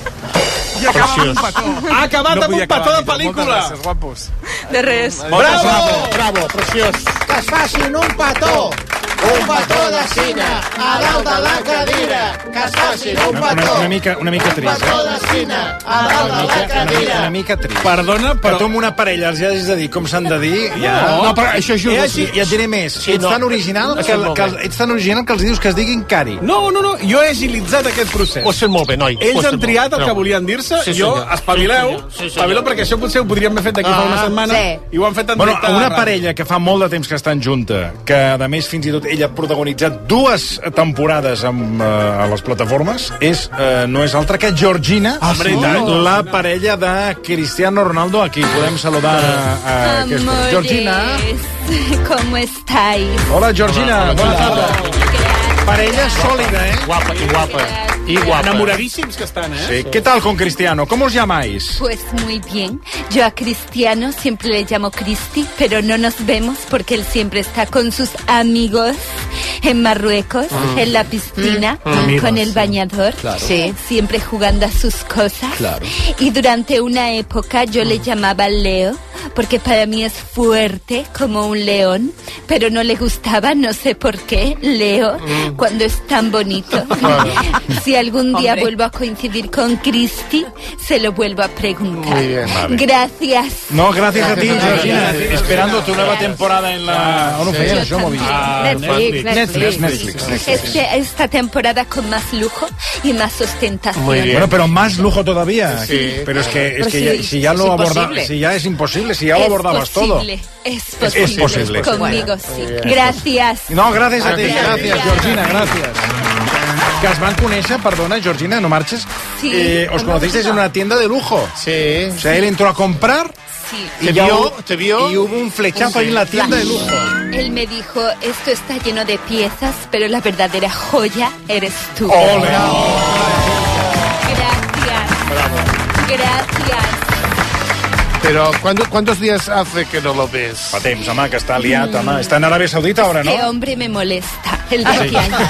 I acaba amb un petó. Ha acabat amb un petó de pel·lícula. Moltes gràcies, guapos. De res. Bravo, preciós. Que es facin un petó. Un petó de cine a dalt de la cadira. Que es facin un petó. Una mica trist. Un petó de cine a dalt de la cadira. Una mica trist. Perdona, però... tu amb una parella els has de dir com s'han de dir. No, però això ajuda. I et diré més. Ets tan original que els dius que es diguin cari. No, jo he agilitzat aquest procés. Ho has fet molt bé, noi. Ells han triat el que volien dir-se, jo espavileu, perquè això potser ho podríem haver fet d'aquí fa una setmana i ho han fet en directe. Una parella que fa molt de temps que estan junta, que a més fins i tot ella ha protagonitzat 2 temporades a les plataformes, no és altra que Georgina, la parella de Cristiano Ronaldo. Aquí podem saludar a Georgina. ¿Cómo estáis? Hola, Georgina. Buenas tardes. Parella sólida, Guapa y guapa. Y guapa. Enamoradísimos que están, Sí. ¿Qué tal con Cristiano? ¿Cómo os llamáis? Pues muy bien. Yo a Cristiano siempre le llamo Cristi, pero no nos vemos porque él siempre está con sus amigos en Marruecos, en la piscina, con el bañador. Claro. Sí. Siempre jugando a sus cosas. Claro. Y durante una época yo le llamaba Leo, porque para mí es fuerte como un león, pero no le gustaba, no sé por qué, Leo, cuando es tan bonito. Si algún día vuelvo a coincidir con Cristi, se lo vuelvo a preguntar. Muy bien, vale. Gracias. No, gracias a ti, Georgina. Esperando tu nueva temporada en la... Netflix. Esta temporada con más lujo y más ostentación. Muy bien. Bueno, pero más lujo todavía. Sí. Pero es que si ya lo abordabas, si ya es imposible, si ya lo abordabas todo. Es posible. Conmigo sí. Gracias. No, gracias a ti. Gracias, Georgina, gracias. Que os van conèixer, perdona, Georgina, no marches. Sí. Os conocisteis en una tienda de lujo. Sí. O sea, él entró a comprar. Sí. ¿Te vio? Y hubo un flechazo ahí en la tienda de lujo. Él me dijo, esto está lleno de piezas, pero la verdadera joya eres tú. ¡Ole! Gracias. Gracias. Pero ¿cuántos días hace que no lo ves? Fa temps, home, que està liat, home. Està en Aràbia Saudita ara, no? Este hombre me molesta, el de aquí allà.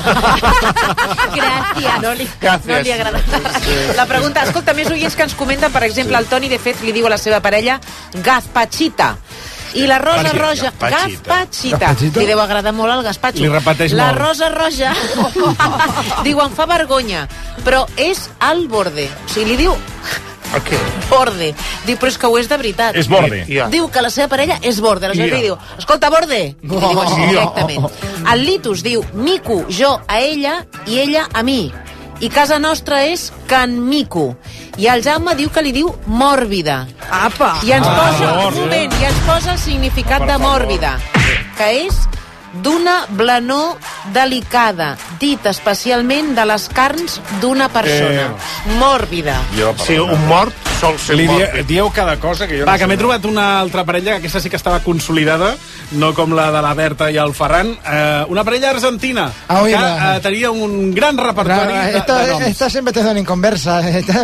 Gràcies. No li agrada. La pregunta, escolta, més oients que ens comenten, per exemple, el Toni, de fet, li diu a la seva parella gazpachita. I la Rosa Roja, gazpachita. Li deu agradar molt el gazpacho. Li repeteix la molt. Rosa Roja diu, em fa vergonya, però és al borde. O sigui, li diu... Okay. Borde. Diu, però és que ho és de veritat. És borde. Diu que la seva parella és borde. Aleshores li diu, escolta, borde. I diu així directament. El Litus diu, mico jo a ella i ella a mi. I casa nostra és Can Mico. I el Jaume diu que li diu mòrbida. Apa! I ens posa, un moment, i ens posa el significat de mòrbida, que és d'una blanor delicada, dit especialment de les carns d'una persona. Mòrbida. Sí, un mort sol ser mòrbid. Dieu cada cosa que jo Va, no que sé. m'he trobat una altra parella, que aquesta sí que estava consolidada, no com la de la Berta i el Ferran. Una parella argentina, que tenia un gran repertori de noms. Esta siempre te dan en conversa.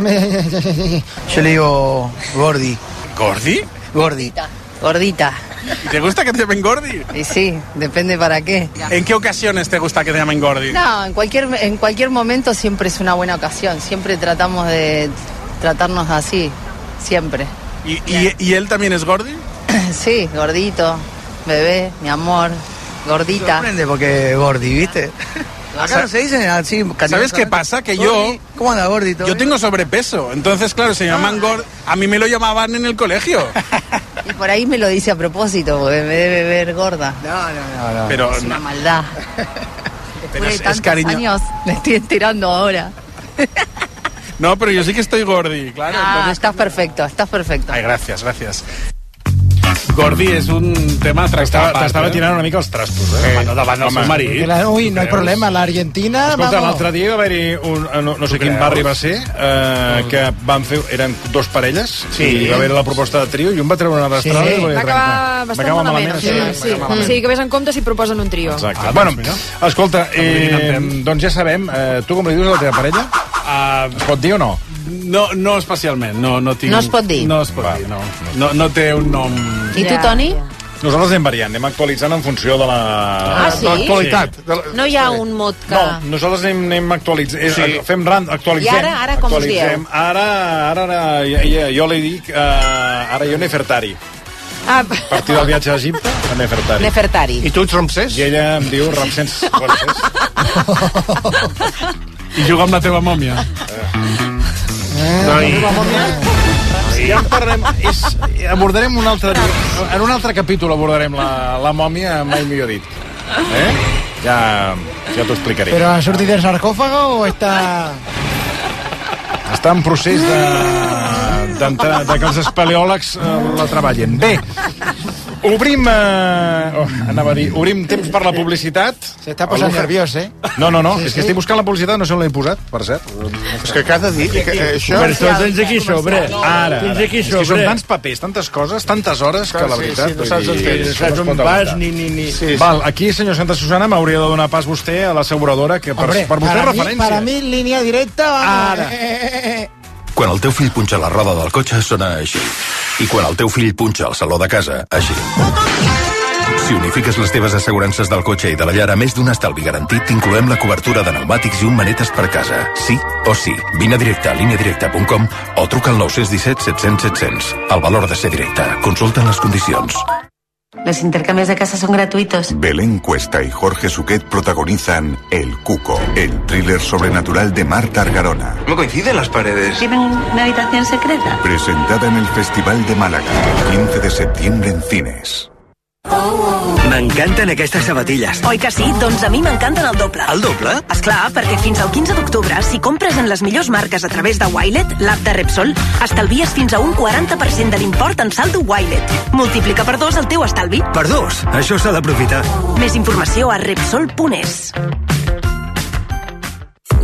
Yo le digo Gordi. ¿Gordi? Gordita. ¿Y te gusta que te llamen Gordi? Y sí, depende para qué. ¿En qué ocasiones te gusta que te llamen Gordi? No, en cualquier momento siempre es una buena ocasión. Siempre tratamos de tratarnos así, siempre. ¿Y él también es Gordi? Sí, gordito, bebé, mi amor, gordita. Sorprende porque Gordi, ¿viste? Acá no se dicen así. ¿Sabes qué pasa? Que yo... ¿Cómo anda, gordito? Yo tengo sobrepeso. Entonces, claro, se llaman Gordi. A mí me lo llamaban en el colegio. Y por ahí me lo dice a propósito, porque me debe ver gorda. No. Pero es una maldad. Pero Después de tantos cariño. años me estoy enterando ahora. No, pero yo sí que estoy Gordi, claro. Entonces... Estás perfecto. Ay, gracias. Gordi és un tema a tractar. T'estava tirant una mica els trastos, Bueno, davant del seu marit. Uy, no hay problema, la Argentina... Escolta, vamos. l'altre dia va haver-hi no sé quin barri va ser, que van fer, eren dos parelles, i va haver la proposta de trio, i un va treure una destrada i Va acabar bastant malament. Sí, que vés en compte si proposen un trio. Exacte. Bueno, escolta, doncs ja sabem, tu com li dius a la teva parella? Es pot dir o no? No especialment, no tinc... No es pot dir? No es pot dir, no. No té un nom... I tu, Toni? Nosaltres anem variant, anem actualitzant en funció de sí? de l'actualitat. No hi ha un mot que... No, nosaltres anem actualitzant, fem actualitzem. I ara com us dieu? Ara jo li dic, ara jo Nefertari. A partir del viatge a Egipte, a Nefertari. Nefertari. I tu ets Ramsès? I ella em diu Ramsès. I juga amb la teva mòmia. Ja parlarem, abordarem un altre dia, en un altre capítol abordarem la mòmia, mai millor dit. Ja t'ho explicaré. ¿Pero ha sortit del sarcófago o está...? Està en procés de que els espeleòlegs la treballin. Bé, obrim... anava a dir, obrim temps per la publicitat. Se está posant nerviós, No, és que estic buscant la publicitat, no sé on l'he posat, per cert. És que cada dia... Això... Però tens aquí sobre. Ara. És que són tants papers, tantes coses, tantes hores, que la veritat... no saps on tens. Saps on vas, ni... Val, aquí, senyor Santa Susana, m'hauria de donar pas vostè a l'asseguradora, que per vostè és referència. Para mí, línia directa... Ara. Quan el teu fill punxa la roda del cotxe, sona així. I quan el teu fill punxa el saló de casa, així. Si unifiques les teves assegurances del cotxe i de la llar a més d'un estalvi garantit, t'incloem la cobertura de pneumàtics i un manetes per casa. Sí o sí. Vine a directe a lineadirecta.com o truca al 917 700 700. El valor de ser directe. Consulta les condicions. Los intercambios de casa son gratuitos. Belén Cuesta y Jorge Suquet protagonizan El Cuco, el thriller sobrenatural de Marta Argarona. No coinciden las paredes. ¿Tienen una habitación secreta? Presentada en el Festival de Málaga, el 15 de septiembre en cines. M'encanten aquestes sabatilles. Oi que sí? Doncs a mi m'encanten el doble. El doble? Esclar, perquè fins al 15 d'octubre, si compres en les millors marques a través de Wilet, l'app de Repsol, estalvies fins a un 40% de l'import en saldo Wilet. Multiplica per 2 el teu estalvi. Per 2? Això s'ha d'aprofitar. Més informació a Repsol.es.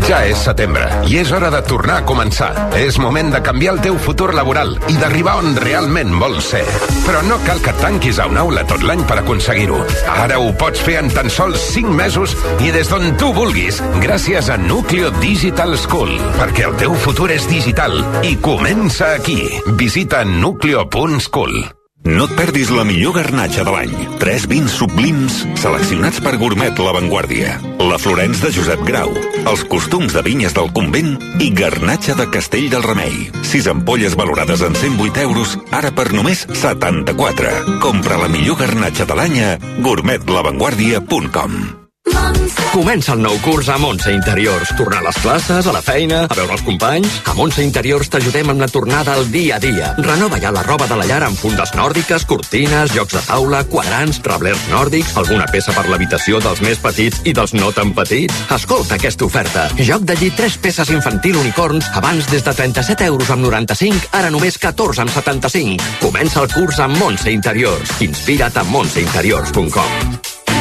Ja és setembre i és hora de tornar a començar. És moment de canviar el teu futur laboral i d'arribar on realment vols ser. Però no cal que et tanquis a una aula tot l'any per aconseguir-ho. Ara ho pots fer en tan sols 5 mesos i des d'on tu vulguis, gràcies a Núcleo Digital School. Perquè el teu futur és digital i comença aquí. Visita nucleo.school. No et perdis la millor garnatxa de l'any. 3 vins sublims seleccionats per Gourmet La Vanguardia. La Florence de Josep Grau. Els costums de vinyes del convent i garnatxa de Castell del Remei. 6 ampolles valorades en 108 euros, ara per només 74. Compra la millor garnatxa de l'any a gourmetlavanguardia.com. Comença el nou curs a Montse Interiors. Tornar a les classes, a la feina, a veure els companys. A Montse Interiors t'ajudem amb la tornada al dia a dia. Renova ja la roba de la llar amb fundes nòrdiques, cortines, jocs de taula, quadrants, reblers nòrdics, alguna peça per l'habitació dels més petits i dels no tan petits. Escolta aquesta oferta. Joc de llit 3 peces infantil unicorns, abans des de 37 euros amb 95, ara només 14 amb 75. Comença el curs amb Montse Interiors. Inspira't a montseinteriors.com.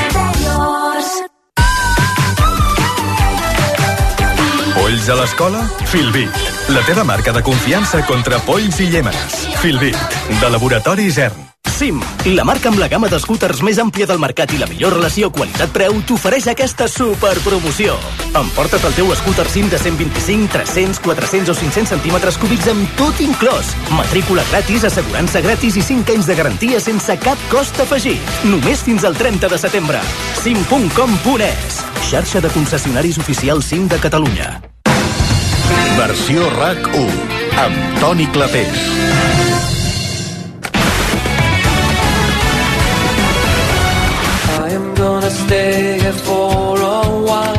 Polls a l'escola? Filbit. La teva marca de confiança contra polls i llémenes. Filbit, de Laboratori Zern. SIM, la marca amb la gamma d'escúters més àmplia del mercat i la millor relació qualitat-preu t'ofereix aquesta superpromoció. Emporta't el teu escúter SIM de 125, 300, 400 o 500 centímetres cúbics amb tot inclòs. Matrícula gratis, assegurança gratis i 5 anys de garantia sense cap cost afegit. Només fins al 30 de setembre. sim.com.es, xarxa de concessionaris oficials SIM de Catalunya. Versió RAC1, amb Toni Clapés. Gonna stay here for a while.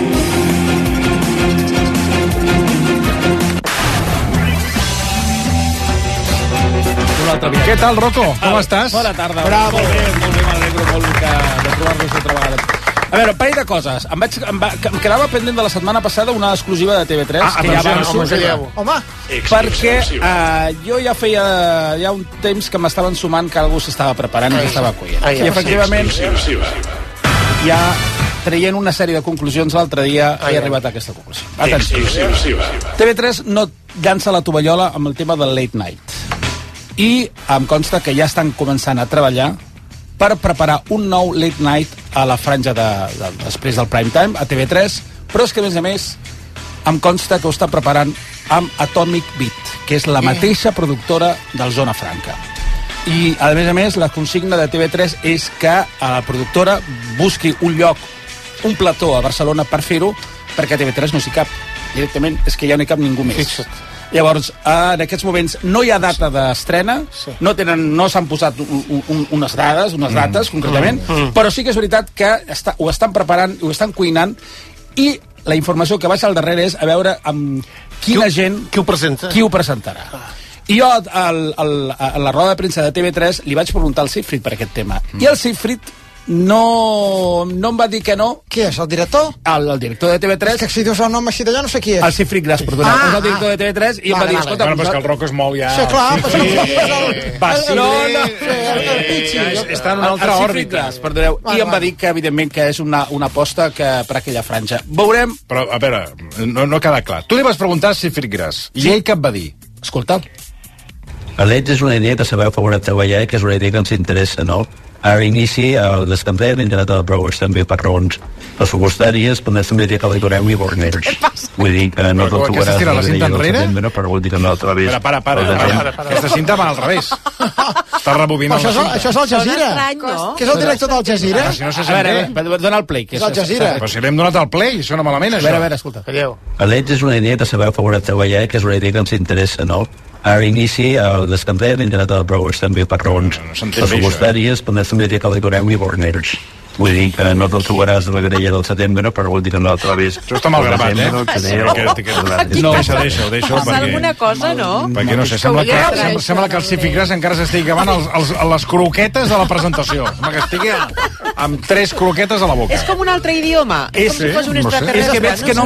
Què tal, Rocco? Com estàs? Bona tarda. Bravo. Molt bé, m'alegro molt de trobar-nos altra vegada. A veure, un parell de coses. Em quedava pendent de la setmana passada una exclusiva de TV3, que ja avanço. Home, perquè jo ja feia un temps que m'estaven sumant que algú s'estava preparant i s'estava coient. I efectivament, ja traient una sèrie de conclusions l'altre dia he arribat a aquesta conclusió. Atenció. TV3 no llança la tovallola amb el tema del late night. I em consta que ja estan començant a treballar per preparar un nou late night a la franja després del prime time, a TV3, però és que, a més, em consta que ho està preparant amb Atomic Beat, que és la mateixa productora del Zona Franca. I, a més, la consigna de TV3 és que la productora busqui un lloc, un plató a Barcelona per fer-ho, perquè a TV3 no s'hi cap. Directament és que ja no hi cap ningú més. Fixa't. Llavors, en aquests moments no hi ha data d'estrena, no s'han posat unes dates, concretament, però sí que és veritat que ho estan preparant, ho estan cuinant, i la informació que baixa al darrere és a veure amb quina gent... Qui ho presentarà. I jo, a la roda de premsa de TV3, li vaig preguntar al Siegfried per aquest tema. I el Siegfried no em va dir que no. Qui és, el director? El director de TV3. És que si dius el nom així d'allà no sé qui és. El Siegfried Gras, perdona. És el director de TV3 i em va dir, escolta... Bueno, però és que el Rocco es mou ja... Sí, clar, està en una altra òrbita. Perdoneu. I em va dir que, evidentment, que és una aposta per aquella franja. Veurem... Però, a veure, no ha quedat clar. Tu li vas preguntar a Siegfried Gras, i ell què et va dir? Escolta. L'EDS és una idea que sabeu favor de treballar, que és una idea que ens interessa, no? A l'inici, les campanyes d'internet del Browers també per raons pressupostàries, però també té que li donem Warners. Vull dir que no tot Aquesta estira la cinta enrere? Però vol dir que no altra vegada. Para. Aquesta cinta va al revés. Està rebobinant la cinta. Això és Al Jazeera. Que és el director d'Al Jazeera. Si no se sent bé. Dona el play. És Al Jazeera. Però si l'hem donat al play, sona malament, això. A veure, escolta. L'EDS és una idea que sabeu favor de treballar, que és una idea que ens interessa, no? A l'inici, les campanyes d'internet del Browers també per raons pressupostàries, però també té que li donem Warners. Vull dir que no te'l trobaràs a la grella del setembre, però vol dir que no altra vegada. Això està mal gravat, No, deixa-ho. Passa alguna cosa, no? Perquè no sé, sembla que el Siegfried Gras encara s'estigui acabant les croquetes de la presentació. Sembla que estigui amb 3 croquetes a la boca. És com un altre idioma. És com si fos un extraterrestre. És que veig que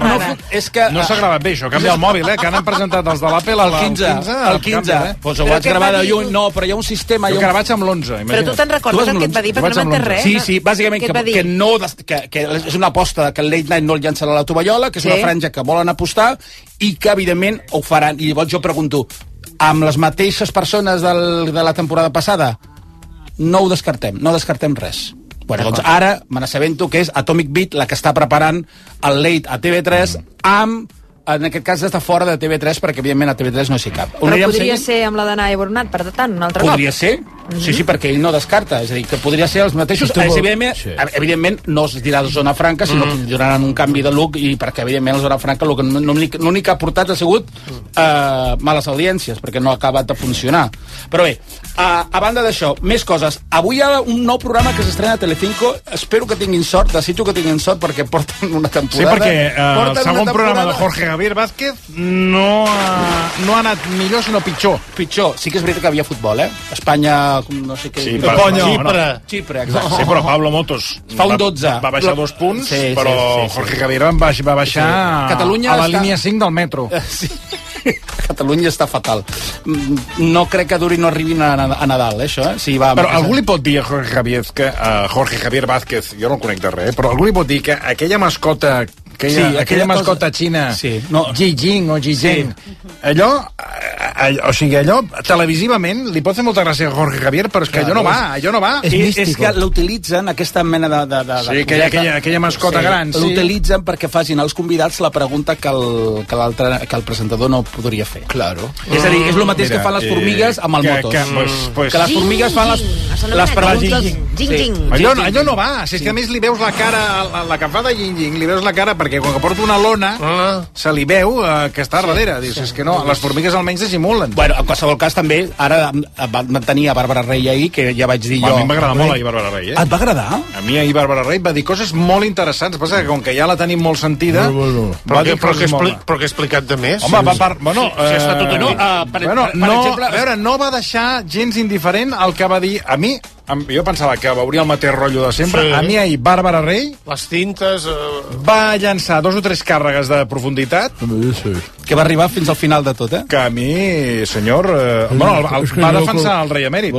no s'ha gravat bé, això. Canvia el mòbil, que han presentat els de l'Apple el 15. Doncs ho vaig gravar de lluny. No, però hi ha un sistema... Jo que vaig amb l'11, imagina't. Però tu te'n recordes el que et va dir, perquè no m'entens res. Sí, bàsicament que és una aposta que el Late Night no el llançarà a la tovallola, que és una franja que volen apostar i que, evidentment, ho faran. I llavors jo pregunto, amb les mateixes persones de la temporada passada, no ho descartem, no descartem res. Bueno, doncs ara me n'assabento que és Atomic Beat la que està preparant el Late a TV3 amb, en aquest cas, des de fora de TV3, perquè, evidentment, a TV3 no s'hi cap. Però podria ser amb la d'Anna Bernat, per tant, un altre cop. Podria ser, sí, perquè ell no descarta. És a dir, que podria ser els mateixos. Evidentment, no es dirà Zona Franca, sinó que donaran un canvi de look, i perquè, evidentment, la Zona Franca l'únic que ha portat ha sigut males audiències, perquè no ha acabat de funcionar. Però bé, a banda d'això, més coses. Avui hi ha un nou programa que s'estrena a Telecinco. Espero que tinguin sort, desitjo que tinguin sort, perquè porten una temporada... Sí, perquè el segon programa de Jorge Javier Vázquez no ha anat millor, sinó pitjor. Pitjor. Sí que és veritat que havia futbol, Espanya, no sé què... Xipre, exacte. Sí, però Pablo Motos fa un 12. Va baixar 2 punts, però Jorge Javier va baixar a la línia 5 del metro. Sí. Catalunya està fatal. No crec que no arribin a Nadal, això, Sí, però algú li pot dir a Jorge Javier Vázquez, jo no el conec de res, però algú li pot dir que aquella mascota aquella mascota xina, Jijing o Jijing, allò, televisivament, li pot fer molta gràcia a Jorge Javier, però és que allò no va. És que l'utilitzen, aquesta mena de... Sí, aquella mascota gran, sí. L'utilitzen perquè facin als convidats la pregunta que el presentador no podria fer. Claro. És a dir, és el mateix que fan les formigues amb el Motos. Que les formigues fan les preguntes... Allò no va. Si és que a més li veus la cara, la que fa de Jing-Jing, li veus la cara perquè quan porta una lona se li veu que està darrere. Dius, és que no, les formigues almenys dissimulen. Bueno, en qualsevol cas també, ara van tenir a Bàrbara Rey ahir, que ja vaig dir jo... A mi m'agrada molt ahir Bàrbara Rey, Et va agradar? A mi ahir Bàrbara Rey va dir coses molt interessants. Passa que com que ja la tenim molt sentida... Però què ha explicat de més? Home, a veure, no va deixar gens indiferent el que va dir a mi. Jo pensava que veuria el mateix rotllo de sempre. A mi ahir Bàrbara Rey les tintes va llançar 2 o 3 càrregues de profunditat que va arribar fins al final de tot, que a mi, senyor, va defensar el rei emèrit.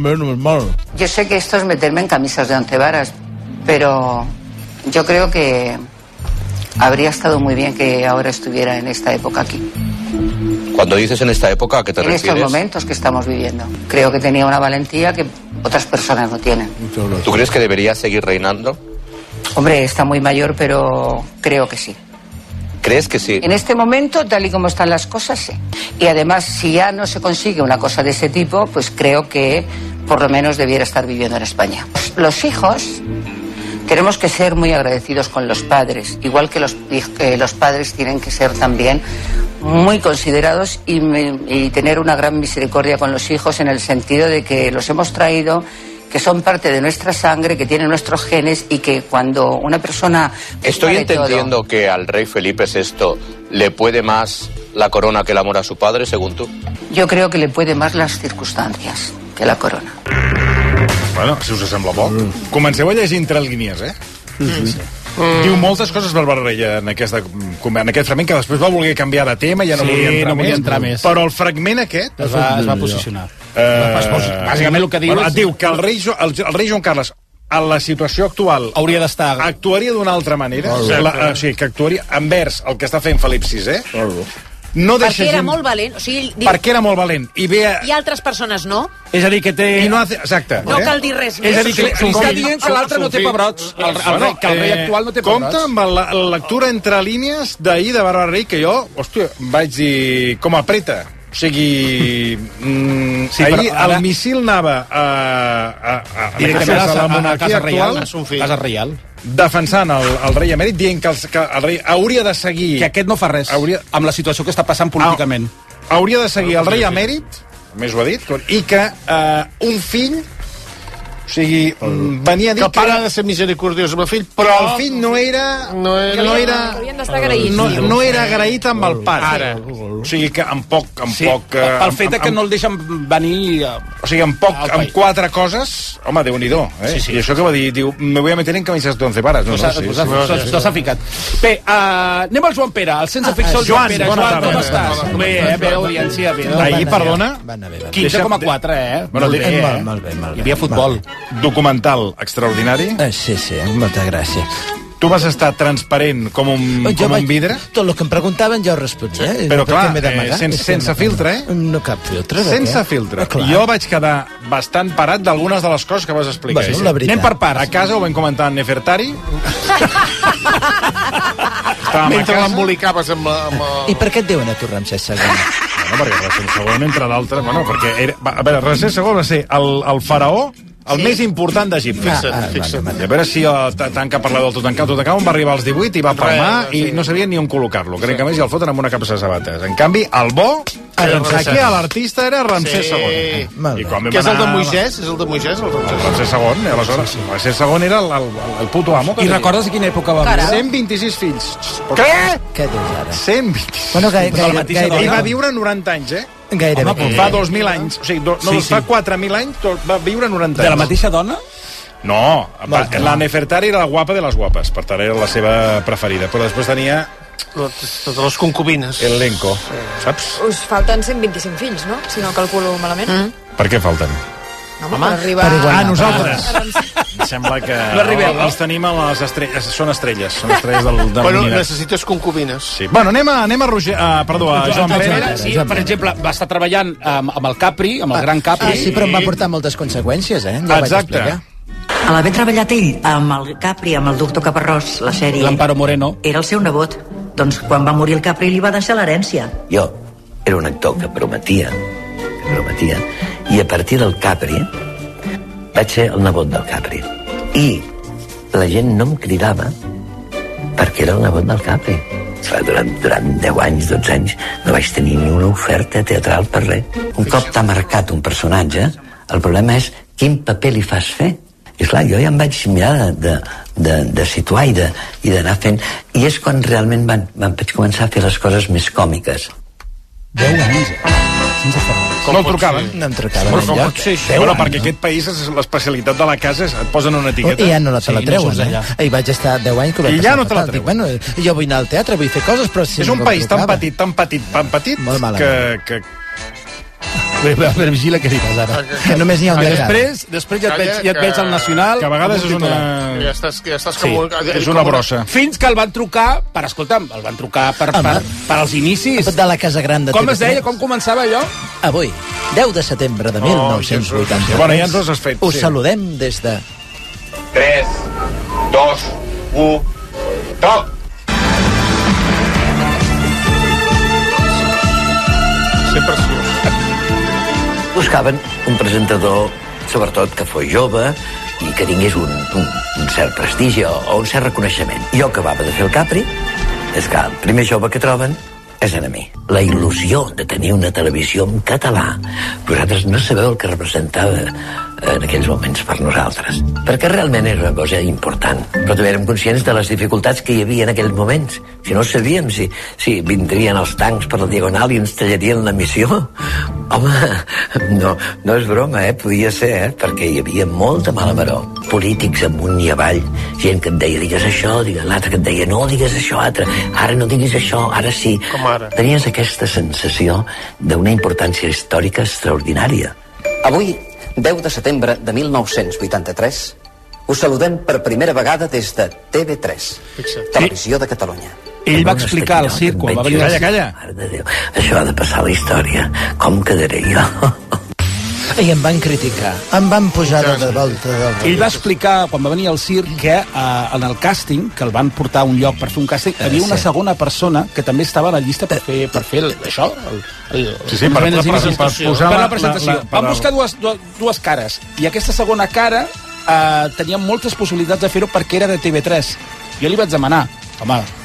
Yo sé que esto es meterme en camisas de 11 varas, pero yo creo que habría estado muy bien que ahora estuviera en esta época aquí. Cuando dices en esta época, ¿a qué te refieres? En estos momentos que estamos viviendo. Creo que tenía una valentía que otras personas no tienen. ¿Tú crees que debería seguir reinando? Hombre, está muy mayor, pero creo que sí. ¿Crees que sí? En este momento, tal y como están las cosas, sí. Y además, si ya no se consigue una cosa de ese tipo, pues creo que por lo menos debiera estar viviendo en España. Los hijos... Tenemos que ser muy agradecidos con los padres, igual que los padres tienen que ser también muy considerados y tener una gran misericordia con los hijos en el sentido de que los hemos traído, que son parte de nuestra sangre, que tienen nuestros genes y que cuando una persona... Estoy entendiendo que al rey Felipe VI le puede más la corona que el amor a su padre, según tú. Yo creo que le puede más las circunstancias que la corona. Bueno, si us sembla poc. Comenceu a llegir entre línies, Diu moltes coses Bàrbara Rey en aquest fragment, que després va voler canviar de tema, ja no volia entrar més. Però el fragment aquest... Es va posicionar. Bàsicament el que diu és... Diu que el rei Joan Carles, a la situació actual... Hauria d'estar... Actuaria d'una altra manera. O sigui, que actuaria envers el que està fent Felip VI. No perquè era molt valent, o sigui... Perquè era molt valent. I altres persones no. És a dir, que té... Exacte. No cal dir res més. És a dir, que està dient que l'altre no té pebrots. Que el rei actual no té pebrots. Compte amb la lectura entre línies d'ahir de Bàrbara Rey, que jo, hòstia, vaig dir com apreta. O sigui, ahir el missil anava a la monarquia actual, Casa Reial, defensant el rei emèrit, dient que el rei hauria de seguir... Que aquest no fa res amb la situació que està passant políticament. Hauria de seguir el rei emèrit, més ho ha dit, i que un fill O sigui, venia a dir que pare ha de ser misericordiós amb el fill, però el fill no era agraït amb el pare. Ara. O sigui que amb poc... Pel fet que no el deixen venir... O sigui, amb 4 coses... Home, Déu-n'hi-do, eh? Sí. I això que va dir, diu, me voy a meter en camisas de 11 varas. No s'ha ficat. Bé, anem al Joan Pere, el sense fixar el Joan Pere. Joan, com estàs? Bé, audiència, bé. Ahir, perdona? 15,4, Molt bé. Hi havia futbol. Documental extraordinari. Sí, moltes gràcies. Tu vas estar transparent com un vidre? Tot el que em preguntaven jo responia. Però clar, sense filtre, eh? No cap filtre. Sense filtre. Jo vaig quedar bastant parat d'algunes de les coses que vas explicar. Anem per parts. A casa ho vam comentar en Nefertari. Mentre l'embolicaves amb... I per què et diuen a tu Ramsès II? Bueno, perquè Ramsès II, entre d'altres... Bueno, perquè... A veure, Ramsès II va ser el faraó el més important d'Egipte. Fixa't. A veure si tant que ha parlat del Tutankamon va arribar als 18 i va palmar i no sabien ni on col·locar-lo. Crec que a més ja el foten amb una capsa de sabates. En canvi, el bo... Aquí l'artista era Ramsès II. Que és el de Moisès? És el de Moisès? El Ramsès II, aleshores. Ramsès II era el puto amo. I recordes a quina època va viure? 126 fills. Què? Què dius ara? 126. Bueno, gairebé. I va viure 90 anys, eh? Gairebé. Home, fa 2.000 anys. O sigui, fa 4.000 anys va viure 90 anys. De la mateixa dona? No, la Nefertari era la guapa de les guapes, per tant era la seva preferida, però després tenia... Totes les concubines. El Lenco, saps? Us falten 125 fills, no? Si no calculo malament. Per què falten? Home, per arribar... nosaltres. Em sembla que els tenim a les estrelles. Són estrelles del Bueno, necessites concubines. Sí. Bueno, anem a Roger... Perdó, a Joan Pere. Sí, per exemple, va estar treballant amb el Capri, amb el gran Capri. Sí, però em va portar moltes conseqüències, eh? Exacte. A l'haver treballat ell amb el Capri, amb el doctor Caparrós, la sèrie... L'Amparo Moreno. Era el seu nebot. Doncs quan va morir el Capri li va deixar l'herència. Jo era un actor que prometia, i a partir del Capri vaig ser el nebot del Capri. I la gent no em cridava perquè era el nebot del Capri. Clar, durant 10 anys, 12 anys, no vaig tenir ni una oferta teatral per res. Un cop t'ha marcat un personatge, el problema és quin paper li fas fer. I esclar, jo ja em vaig mirar de situar i d'anar fent... I és quan realment vaig començar a fer les coses més còmiques. 10 anys, No el trucaven. No em trucaven enlloc. Bueno, perquè aquest país, l'especialitat de la casa és et posen una etiqueta. I ja no te la treuen, eh? I vaig estar 10 anys que ho vaig ja no te la treuen. Bueno, jo vull anar al teatre, vull fer coses, però... És un país tan petit, que... Vigila què diràs ara. Que només n'hi ha un de cada. Després ja et veig al Nacional. Que a vegades és una... Ja estàs com... És una brossa. Fins que el van trucar per, escolta'm, el van trucar per als inicis. De la Casa Gran de Com es deia? Com començava allò? Avui, 10 de setembre de 1980. Bueno, ja ens ho has fet. Us saludem des de... 3, 2, 1, top! Ser preciós. Buscaven un presentador, sobretot que fos jove i que tingués un cert prestigi o un cert reconeixement. Jo acabava de fer el Capri, és que el primer jove que troben és a mi. La il·lusió de tenir una televisió en català. Vosaltres no sabeu el que representava en aquells moments per nosaltres. Perquè realment era una cosa important. Però també érem conscients de les dificultats que hi havia en aquells moments. Si no sabíem si vindrien els tancs per la Diagonal i ens tallarien la missió. Home, no és broma, podia ser, perquè hi havia molta mala maror. Polítics amunt i avall, gent que et deia digues això, l'altre que et deia no digues això, altre, ara no diguis això, ara sí. Com ara. Tenies aquesta sensació d'una importància històrica extraordinària. Avui, 10 de setembre de 1983, us saludem per primera vegada des de TV3, Televisió de Catalunya. Ell va explicar al circ quan va venir... Calla. Mare de Déu, això ha de passar a la història. Com quedaré jo? I em van criticar. Em van pujar de volta. Ell va explicar, quan va venir al circ, que en el càsting, que el van portar a un lloc per fer un càsting, hi havia una segona persona que també estava a la llista per fer això. Per la presentació. Van buscar dues cares. I aquesta segona cara tenia moltes possibilitats de fer-ho perquè era de TV3. Jo li vaig demanar, home,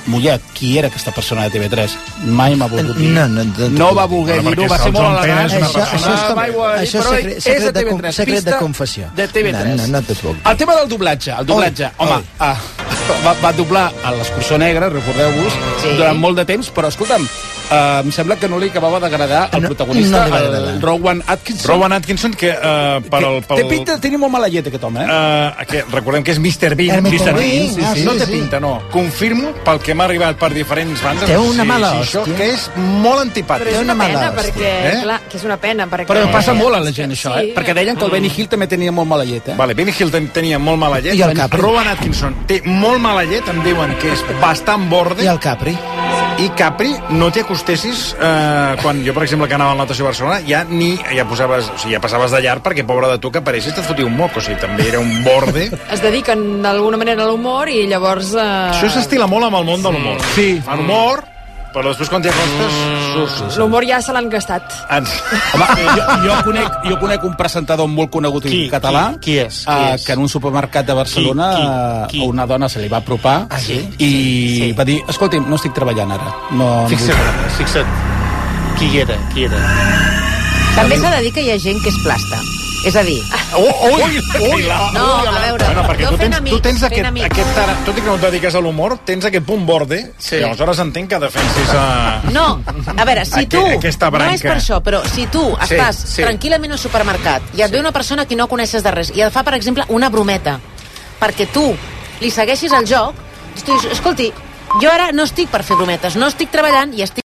Mollet, qui era aquesta persona de TV3? Mai m'ha volgut dir. No va voler dir-ho, va ser molt elegant. Això és secret de confessió. De TV3. No t'ho puc. El tema del doblatge. Home, va doblar a l'Escurçó Negre, recordeu-vos, durant molt de temps, però escolta'm, em sembla que no li acabava d'agradar el protagonista, el Rowan Atkinson. Rowan Atkinson, que té pinta de tenir molt mala llet, aquest home, recordem que és Mr. Bean. Mr. Bean, no té pinta, no. Confirmo, pel que m'ha arribat per diferents bandes, té una mala hòstia, que és molt antipàtic. Però és una pena, perquè, clar, que és una pena, perquè... Però passa molt a la gent, això, perquè deien que el Benny Hill també tenia molt mala llet, Vale, Benny Hill tenia molt mala llet. I el Capri. Rowan Atkinson té molt mala llet, em diuen que és bastant borde. I el Capri. I Capri, no t'hi acostessis quan jo, per exemple, que anava al Natació Barcelona, ja passaves de llarg perquè, pobre de tu, que apareixis et fotia un moc, o sigui, també era un borde. Es dediquen d'alguna manera a l'humor i llavors... Això s'estila molt amb el món de l'humor. Sí. Fan humor, però després quan t'hi acostes... L'humor ja se l'han gastat. Home, jo conec un presentador molt conegut en català. Qui és? Que en un supermercat de Barcelona una dona se li va apropar i va dir, escolti'm, no estic treballant ara. Fixa't. Qui era? També s'ha de dir que hi ha gent que és plasta. És a dir... No, a veure, perquè tu tens aquest tot i que no et dediques a l'humor, tens aquest punt borde, i aleshores entenc que defensis No, a veure, si tu... aquesta branca. No és per això, però si tu estàs tranquil·lament al supermercat i et ve una persona que no coneixes de res i et fa, per exemple, una brometa perquè tu li segueixis el joc, escolti, jo ara no estic per fer brometes, no estic treballant i estic